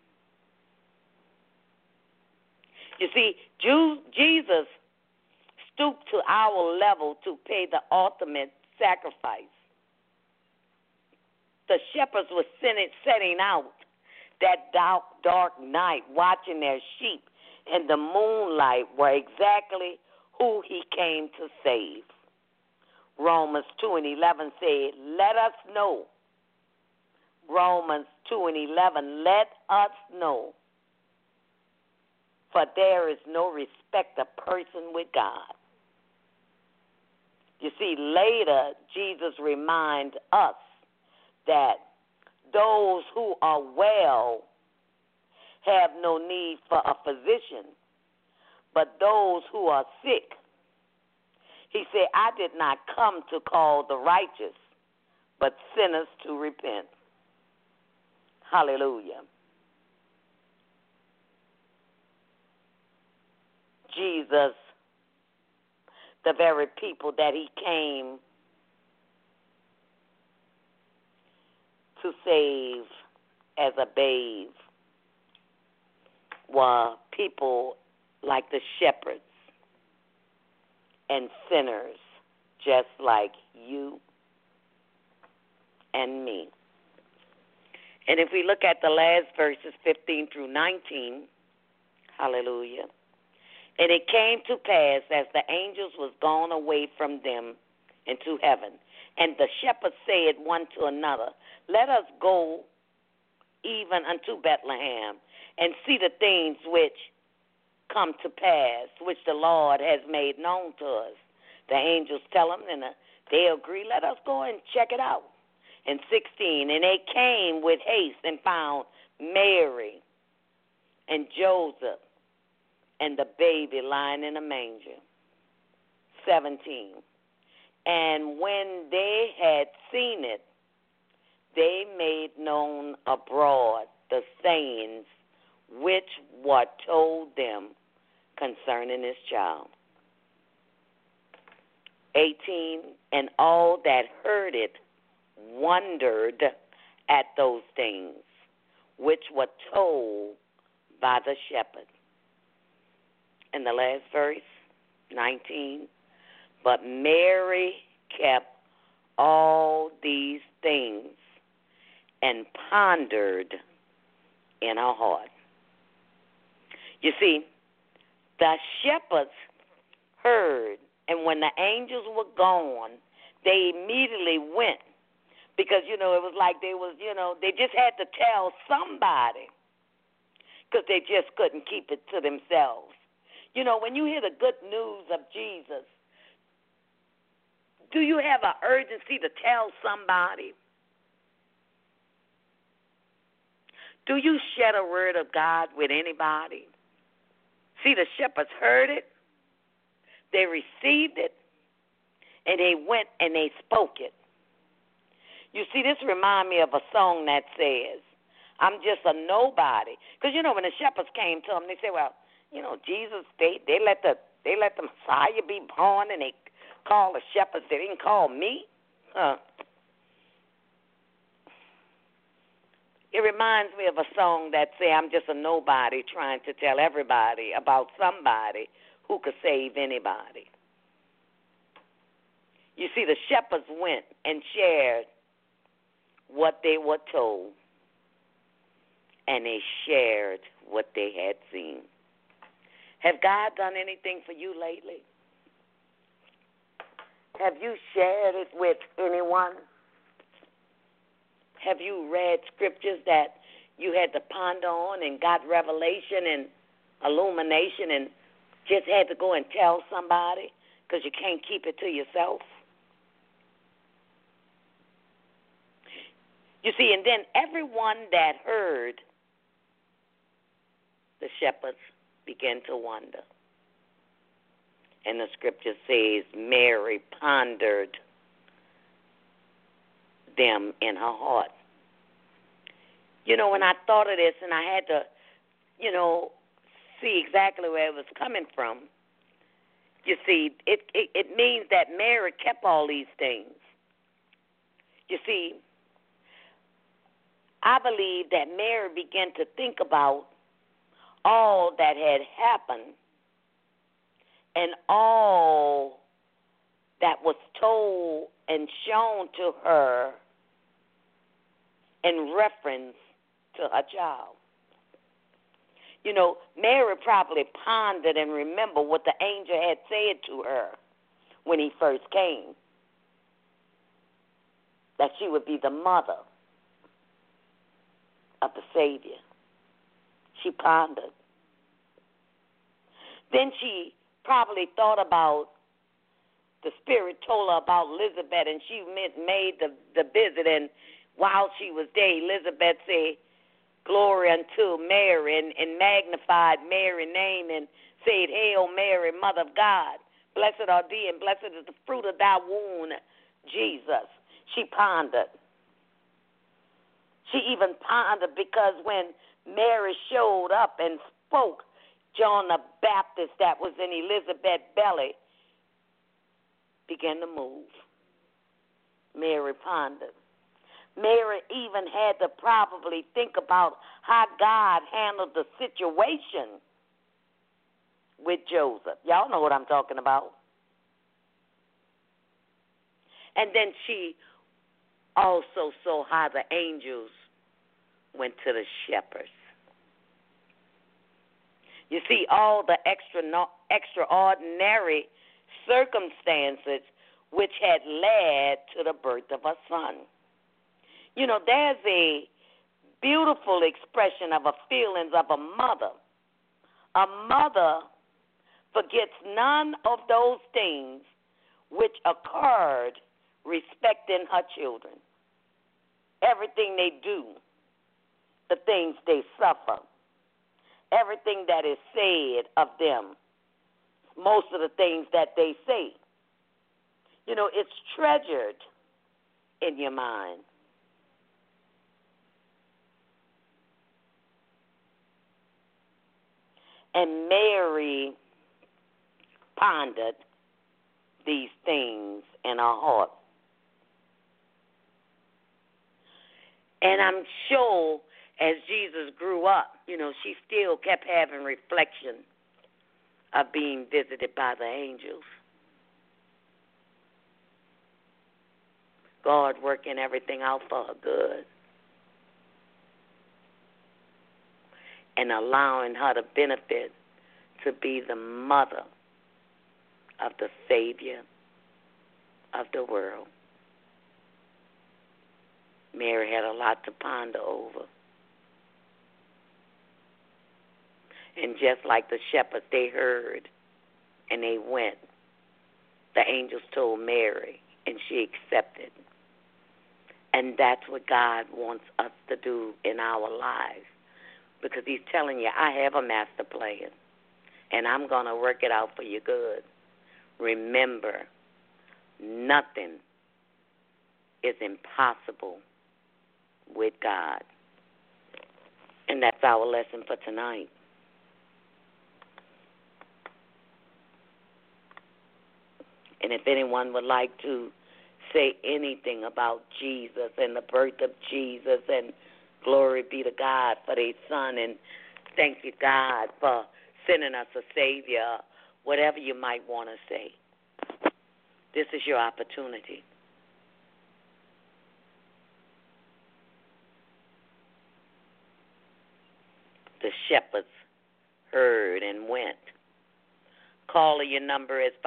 You see, Jesus stooped to our level to pay the ultimate sacrifice. The shepherds were setting out that dark night, watching their sheep in the moonlight, were exactly who he came to save. Romans 2 and 11 said, let us know. Romans 2 and 11, let us know. For there is no respect of person with God. You see, later, Jesus reminds us that those who are well have no need for a physician, but those who are sick. He said, I did not come to call the righteous, but sinners to repent. Hallelujah. Jesus, the very people that he came to save as a babe, were people like the shepherds and sinners, just like you and me. And if we look at the last verses, 15 through 19, hallelujah. And it came to pass as the angels was gone away from them into heaven, and the shepherds said one to another, let us go even unto Bethlehem, and see the things which come to pass, which the Lord has made known to us. The angels tell them, and they agree, let us go and check it out. And 16, and they came with haste and found Mary and Joseph and the baby lying in a manger. 17. And when they had seen it, they made known abroad the sayings which were told them concerning this child. 18, and all that heard it wondered at those things which were told by the shepherd. And the last verse, 19, but Mary kept all these things and pondered in her heart. You see, the shepherds heard, and when the angels were gone, they immediately went. Because, it was like they just had to tell somebody because they just couldn't keep it to themselves. When you hear the good news of Jesus, do you have an urgency to tell somebody? Do you share the word of God with anybody? See, the shepherds heard it, they received it, and they went and they spoke it. You see, this reminds me of a song that says, I'm just a nobody. Because, when the shepherds came to him, they said, well, Jesus, they let the Messiah be born, and they called the shepherds. They didn't call me. It reminds me of a song that says, I'm just a nobody trying to tell everybody about somebody who could save anybody. You see, the shepherds went and shared what they were told, and they shared what they had seen. Have God done anything for you lately? Have you shared it with anyone? Have you read scriptures that you had to ponder on and got revelation and illumination and just had to go and tell somebody because you can't keep it to yourself? You see, and then everyone that heard the shepherds began to wonder. And the scripture says Mary pondered them in her heart. When I thought of this and I had to, see exactly where it was coming from, you see, it means that Mary kept all these things. You see, I believe that Mary began to think about all that had happened and all that was told and shown to her in reference to her child. Mary probably pondered and remembered what the angel had said to her when he first came, that she would be the mother of the Savior. She pondered. Then she probably thought about, the Spirit told her about Elizabeth, and she made the visit, and while she was there, Elizabeth said, glory unto Mary, and magnified Mary's name, and said, Hail Mary, Mother of God, blessed are thee, and blessed is the fruit of thy womb, Jesus. She pondered. She even pondered because when Mary showed up and spoke, John the Baptist that was in Elizabeth's belly began to move. Mary pondered. Mary even had to probably think about how God handled the situation with Joseph. Y'all know what I'm talking about. And then she also saw how the angels went to the shepherds. You see, all the extraordinary circumstances which had led to the birth of a son. There's a beautiful expression of a feelings of a mother. A mother forgets none of those things which occurred respecting her children. Everything they do, the things they suffer, everything that is said of them, most of the things that they say, It's treasured in your mind. And Mary pondered these things in her heart. And I'm sure as Jesus grew up, she still kept having reflection of being visited by the angels. God working everything out for her good. And allowing her to benefit to be the mother of the Savior of the world. Mary had a lot to ponder over. And just like the shepherds, they heard and they went. The angels told Mary, and she accepted. And that's what God wants us to do in our lives. Because he's telling you, I have a master plan, and I'm going to work it out for your good. Remember, nothing is impossible with God. And that's our lesson for tonight. And if anyone would like to say anything about Jesus and the birth of Jesus, and glory be to God for their son, and thank you, God, for sending us a Savior, whatever you might want to say, this is your opportunity. The shepherds heard and went. Caller, your number is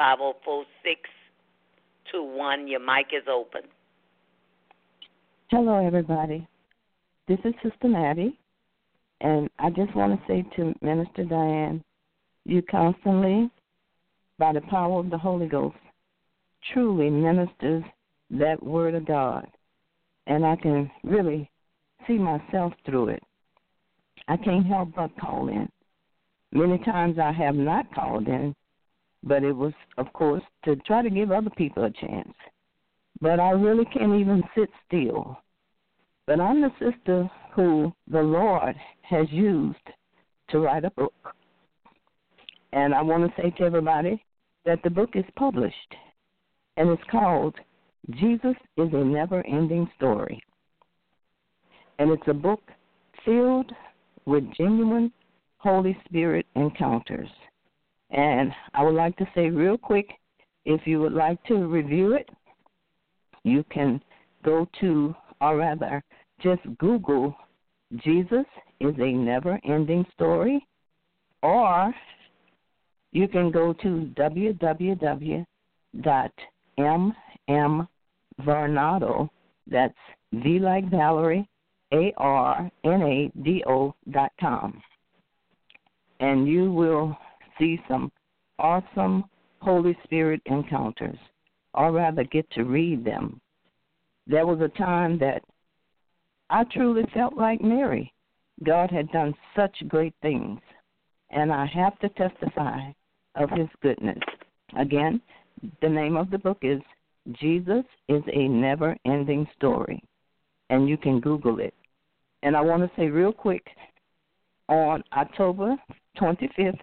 504-621. Your mic is open. Hello, everybody. This is Sister Maddie, and I just want to say to Minister Diane, you constantly, by the power of the Holy Ghost, truly ministers that Word of God, and I can really see myself through it. I can't help but call in. Many times I have not called in, but it was, of course, to try to give other people a chance. But I really can't even sit still. But I'm the sister who the Lord has used to write a book. And I want to say to everybody that the book is published, and it's called Jesus is a Never-Ending Story. And it's a book filled with genuine Holy Spirit encounters. And I would like to say real quick, if you would like to review it, you can go to, or rather, just Google Jesus is a Never-Ending Story, or you can go to www.mmvarnado, that's V like Valerie, ARNADO.com. And you will see some awesome Holy Spirit encounters, or rather get to read them. There was a time that I truly felt like Mary. God had done such great things, and I have to testify of his goodness. Again, the name of the book is Jesus is a Never-Ending Story, and you can Google it. And I want to say real quick, on October 25th,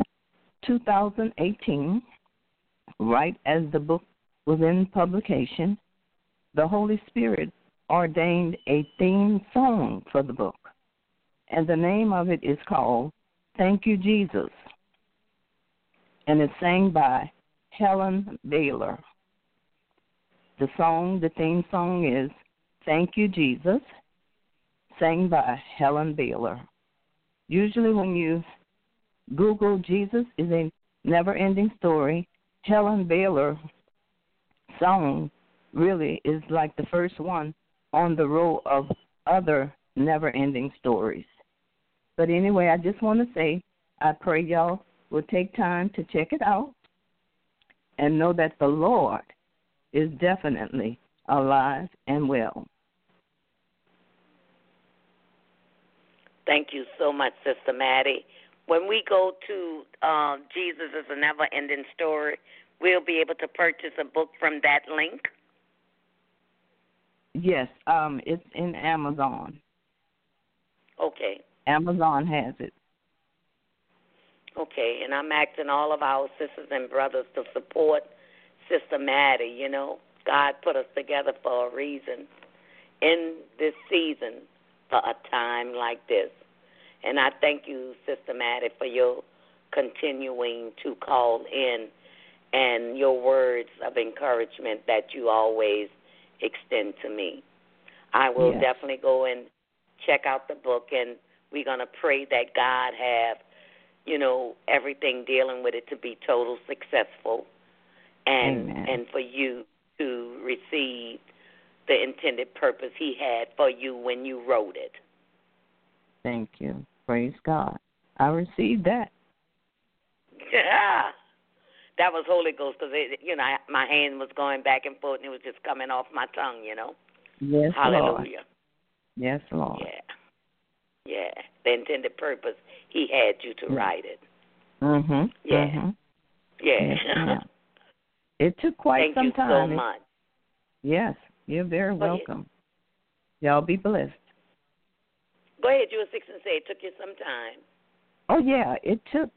2018, right as the book was in publication, the Holy Spirit ordained a theme song for the book. And the name of it is called Thank You, Jesus. And it's sang by Helen Baylor. The theme song is Thank You, Jesus, sang by Helen Baylor. Usually when you Google Jesus is a Never-Ending Story, Helen Baylor song really is like the first one on the row of other never-ending stories. But anyway, I just want to say I pray y'all will take time to check it out and know that the Lord is definitely alive and well. Thank you so much, Sister Maddie. When we go to Jesus is a Never-Ending Story, we'll be able to purchase a book from that link? Yes, it's in Amazon. Okay. Amazon has it. Okay, and I'm asking all of our sisters and brothers to support Sister Maddie. You know, God put us together for a reason in this season for a time like this. And I thank you, Sister Maddie, for your continuing to call in and your words of encouragement that you always extend to me. I will definitely go and check out the book, and we're going to pray that God have, you know, everything dealing with it to be total successful, and for you to receive the intended purpose He had for you when you wrote it. Thank you. Praise God. I received that. Yeah. That was Holy Ghost, because, you know, my hand was going back and forth, and it was just coming off my tongue, you know. Yes, Hallelujah. Lord. Yes, Lord. Yeah. The intended purpose, He had you to write it. Mhm. Yeah. Mhm. Yeah. Yes, it took quite some time. Thank you so much. Yes, you're very welcome. Y'all be blessed. Go ahead. You were fixing to say it took you some time. Oh yeah, it took.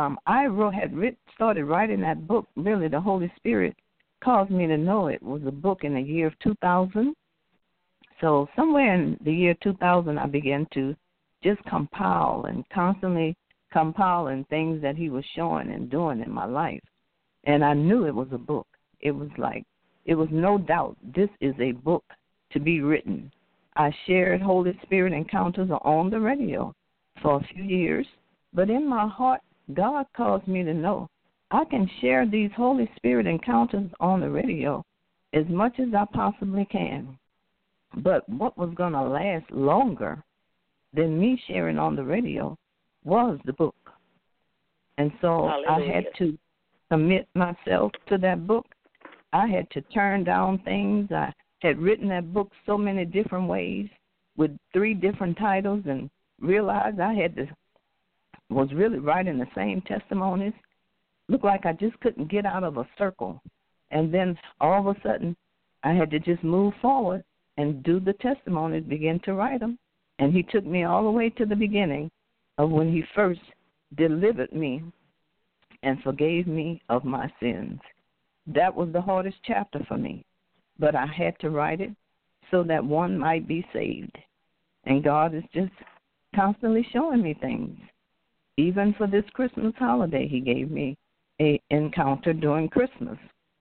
Started writing that book. Really, the Holy Spirit caused me to know it was a book in the year of 2000. So somewhere in the year 2000, I began to just compile and constantly compiling things that He was showing and doing in my life. And I knew it was a book. It was no doubt, this is a book to be written. I shared Holy Spirit encounters on the radio for a few years, but in my heart, God caused me to know I can share these Holy Spirit encounters on the radio as much as I possibly can. But what was going to last longer than me sharing on the radio was the book. And so I had to commit myself to that book. I had to turn down things. I had written that book so many different ways with 3 different titles, and realized I was really writing the same testimonies. Looked like I just couldn't get out of a circle. And then all of a sudden, I had to just move forward and do the testimonies, begin to write them. And He took me all the way to the beginning of when He first delivered me and forgave me of my sins. That was the hardest chapter for me. But I had to write it so that one might be saved. And God is just constantly showing me things. Even for this Christmas holiday, He gave me an encounter during Christmas.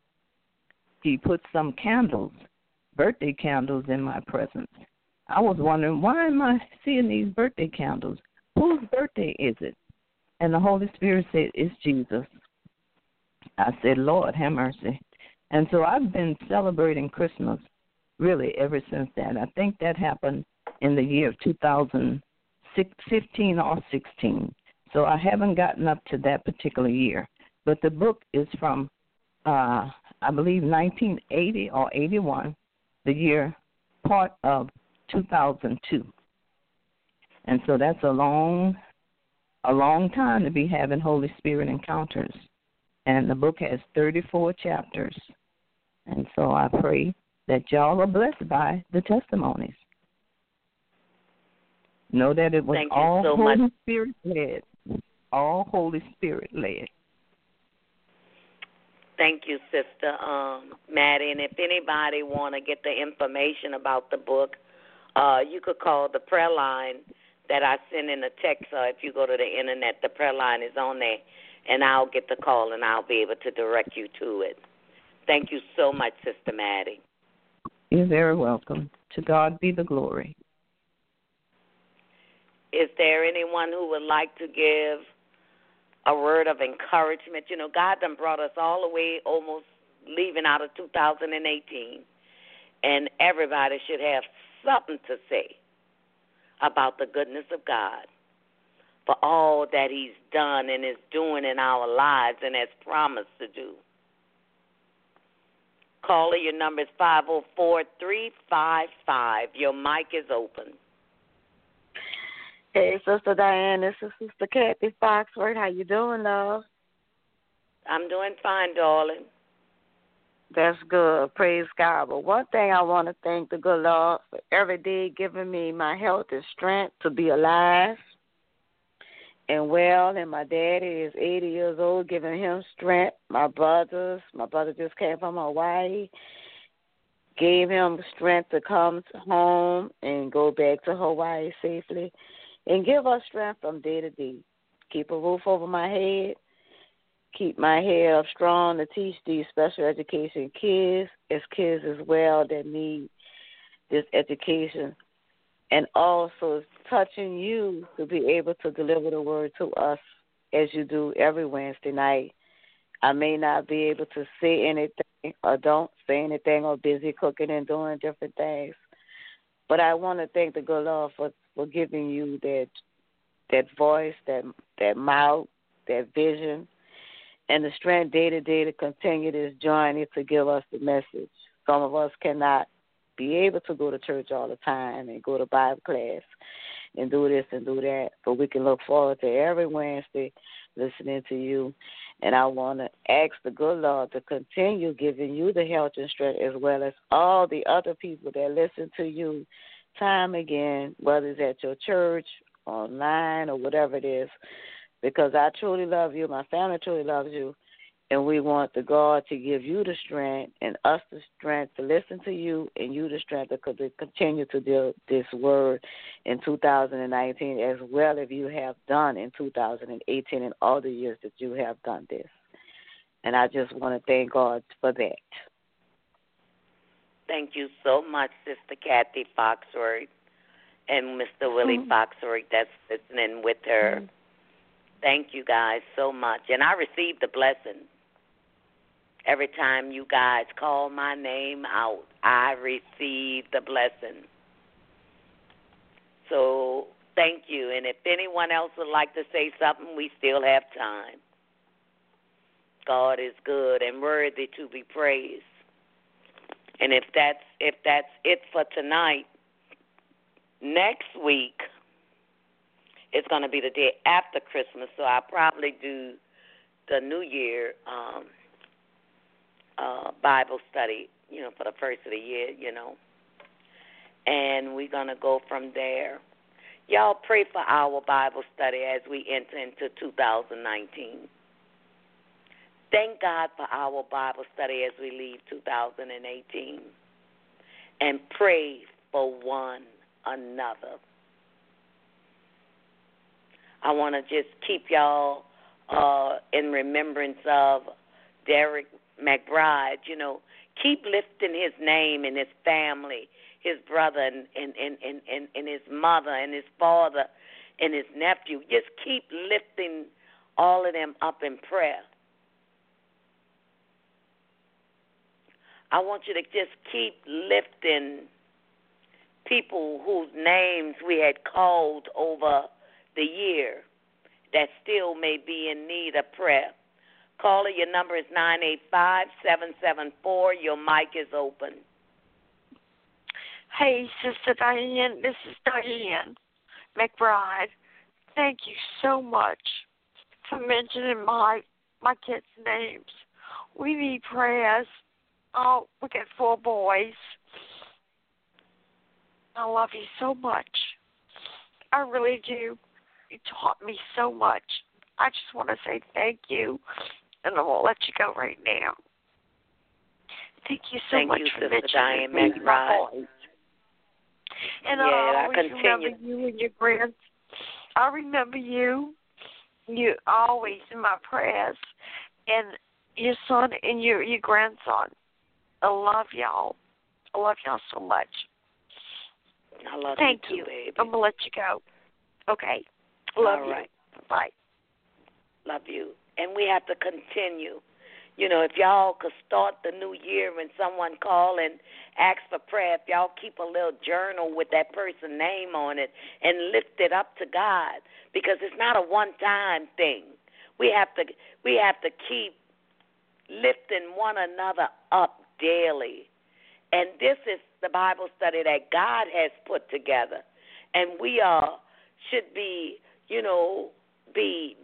He put some candles, birthday candles, in my presence. I was wondering, why am I seeing these birthday candles? Whose birthday is it? And the Holy Spirit said, it's Jesus. I said, Lord, have mercy. And so I've been celebrating Christmas really ever since that. I think that happened in the year of 2015 or 16. So I haven't gotten up to that particular year. But the book is from, I believe, 1980 or 81, the year part of 2002. And so that's a long time to be having Holy Spirit encounters. And the book has 34 chapters. And so I pray that y'all are blessed by the testimonies. Know that it was all Holy Spirit led. All Holy Spirit led. Thank you, Sister Maddie. And if anybody want to get the information about the book, you could call the prayer line that I send in a text. If you go to the internet, the prayer line is on there, and I'll get the call, and I'll be able to direct you to it. Thank you so much, Sister Maddie. You're very welcome. To God be the glory. Is there anyone who would like to give a word of encouragement? You know, God done brought us all the way, almost leaving out of 2018, and everybody should have something to say about the goodness of God for all that He's done and is doing in our lives and has promised to do. Caller, your number is 504-355. Your mic is open. Hey, Sister Diane, this is Sister Kathy Foxworth. How you doing, love? I'm doing fine, darling. That's good. Praise God. But one thing I want to thank the good Lord for every day giving me my health and strength to be alive and well. And my daddy is 80 years old, giving him strength. My brother just came from Hawaii, gave him strength to come home and go back to Hawaii safely. And give us strength from day to day. Keep a roof over my head. Keep my head up strong to teach these special education kids as well that need this education. And also touching you to be able to deliver the word to us as you do every Wednesday night. I may not be able to say anything or don't say anything or busy cooking and doing different things. But I want to thank the good Lord for giving you that voice, that mouth, that vision, and the strength day to day to continue this journey to give us the message. Some of us cannot be able to go to church all the time and go to Bible class and do this and do that, but we can look forward to every Wednesday listening to you. And I want to ask the good Lord to continue giving you the health and strength as well as all the other people that listen to you time again, whether it's at your church, online, or whatever it is, because I truly love you, my family truly loves you, and we want the God to give you the strength and us the strength to listen to you and you the strength to continue to do this word in 2019 as well as you have done in 2018 and all the years that you have done this. And I just want to thank God for that. Thank you so much, Sister Kathy Foxworth and Mr. Willie Foxworth that's listening with her. Thank you guys so much. And I received the blessing. Every time you guys call my name out, I receive the blessing. So thank you. And if anyone else would like to say something, we still have time. God is good and worthy to be praised. And if that's it for tonight, next week it's going to be the day after Christmas, so I'll probably do the New Year Bible study, for the first of the year, and we're going to go from there. Y'all pray for our Bible study as we enter into 2019. Thank God for our Bible study as we leave 2018. And pray for one another. I want to just keep y'all in remembrance of Derek McBride. Keep lifting his name and his family, his brother and his mother and his father and his nephew. Just keep lifting all of them up in prayer. I want you to just keep lifting people whose names we had called over the year that still may be in need of prayer. Caller, your number is 985-774. Your mic is open. Hey, Sister Diane, this is Diane McBride. Thank you so much for mentioning my kids' names. We need prayers. Oh, we got 4 boys. I love you so much. I really do. You taught me so much. I just want to say thank you, and I won't let you go right now. Thank you so much for mentioning me, my boys. And I always remember you and your grands. I remember you. You always in my prayers, and your son and your grandson. I love y'all. I love y'all so much. I love Thank you, too, baby. I'm going to let you go. Okay. Love All you. right. Bye. Love you. And we have to continue. If y'all could start the new year when someone call and ask for prayer, if y'all keep a little journal with that person's name on it and lift it up to God, because it's not a one-time thing. We have to keep lifting one another up daily. And this is the Bible study that God has put together. And we should be, be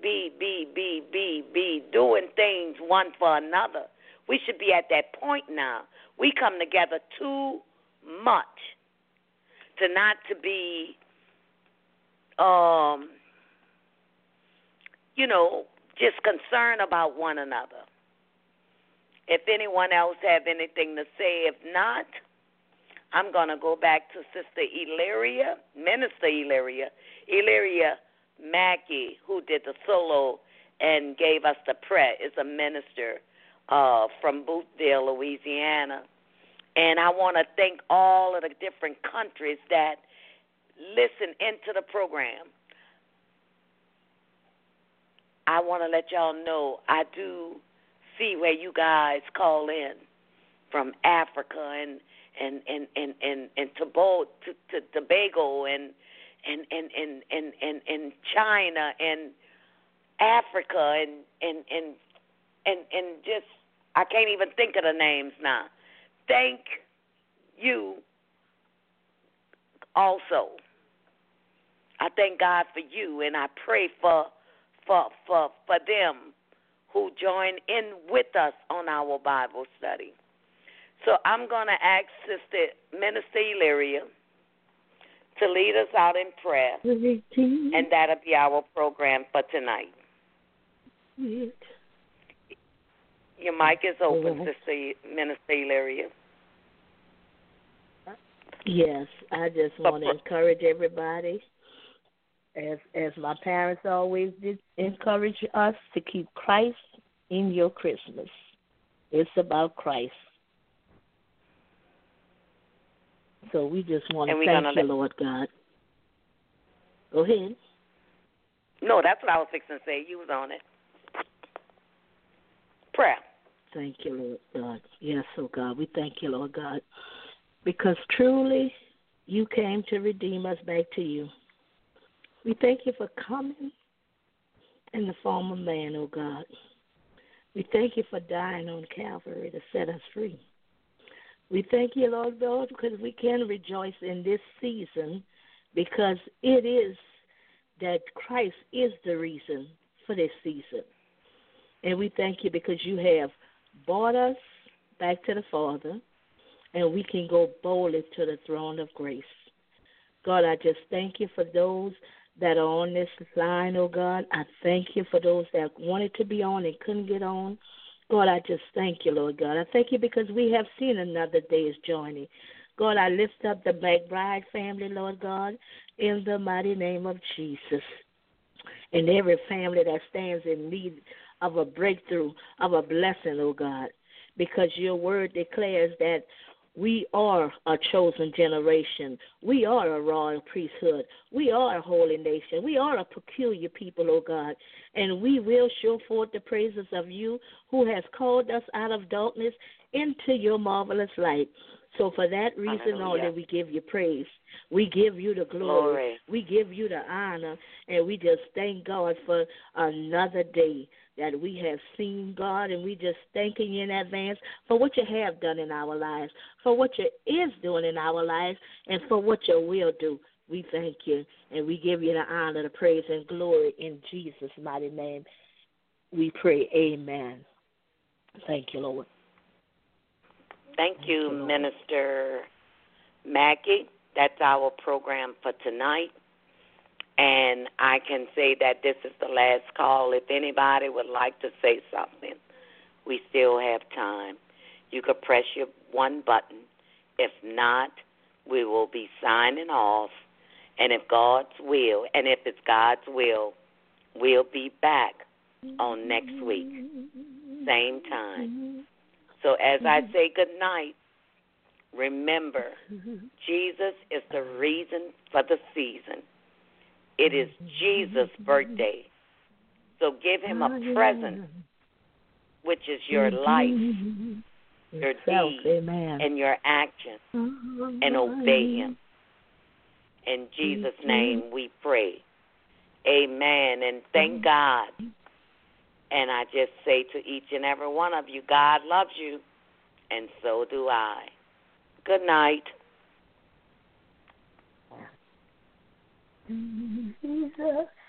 doing things one for another. We should be at that point now. We come together too much to not to be, just concerned about one another. If anyone else have anything to say, if not, I'm going to go back to Sister Illyria, Minister Illyria Mackey, who did the solo and gave us the prayer, is a minister from Boothville, Louisiana. And I want to thank all of the different countries that listen into the program. I want to let y'all know I do see where you guys call in from Africa and Tobago and China and Africa and just I can't even think of the names now. Thank you also. I thank God for you, and I pray for them who join in with us on our Bible study. So I'm going to ask Sister Minister Illyria to lead us out in prayer, and that'll be our program for tonight. Your mic is open, Sister Minister Illyria. Yes, I just want to encourage everybody, as my parents always did encourage us, to keep Christ in your Christmas. It's about Christ. So we just want to thank you, Lord God. Go ahead. No, that's what I was fixing to say. You was on it. Prayer. Thank you, Lord God. Yes, oh God, we thank you, Lord God, because truly you came to redeem us back to you. We thank you for coming in the form of man, oh God. We thank you for dying on Calvary to set us free. We thank you, Lord God, because we can rejoice in this season, because it is that Christ is the reason for this season. And we thank you because you have brought us back to the Father, and we can go boldly to the throne of grace. God, I just thank you for those that are on this line, oh God. I thank you for those that wanted to be on and couldn't get on. God, I just thank you, Lord God. I thank you because we have seen another day's journey. God, I lift up the McBride family, Lord God, in the mighty name of Jesus. And every family that stands in need of a breakthrough, of a blessing, oh God, because your word declares that we are a chosen generation. We are a royal priesthood. We are a holy nation. We are a peculiar people, oh God. And we will show forth the praises of you who has called us out of darkness into your marvelous light. So for that reason only, we give you praise. We give you the glory. We give you the honor. And we just thank God for another day that we have seen, God, and we just thanking you in advance for what you have done in our lives, for what you is doing in our lives, and for what you will do. We thank you, and we give you the honor, the praise, and glory in Jesus' mighty name. We pray, amen. Thank you, Lord. Thank you, Minister Mackey. That's our program for tonight. And I can say that this is the last call. If anybody would like to say something, we still have time. You could press your one button. If not, we will be signing off. And if it's God's will, we'll be back on next week, same time. So as I say good night, remember, Jesus is the reason for the season. It is Jesus' birthday. So give him a present, which is your life, your deed, and your action, and obey him. In Jesus' name we pray. Amen. And thank God. And I just say to each and every one of you, God loves you, and so do I. Good night. Jesus.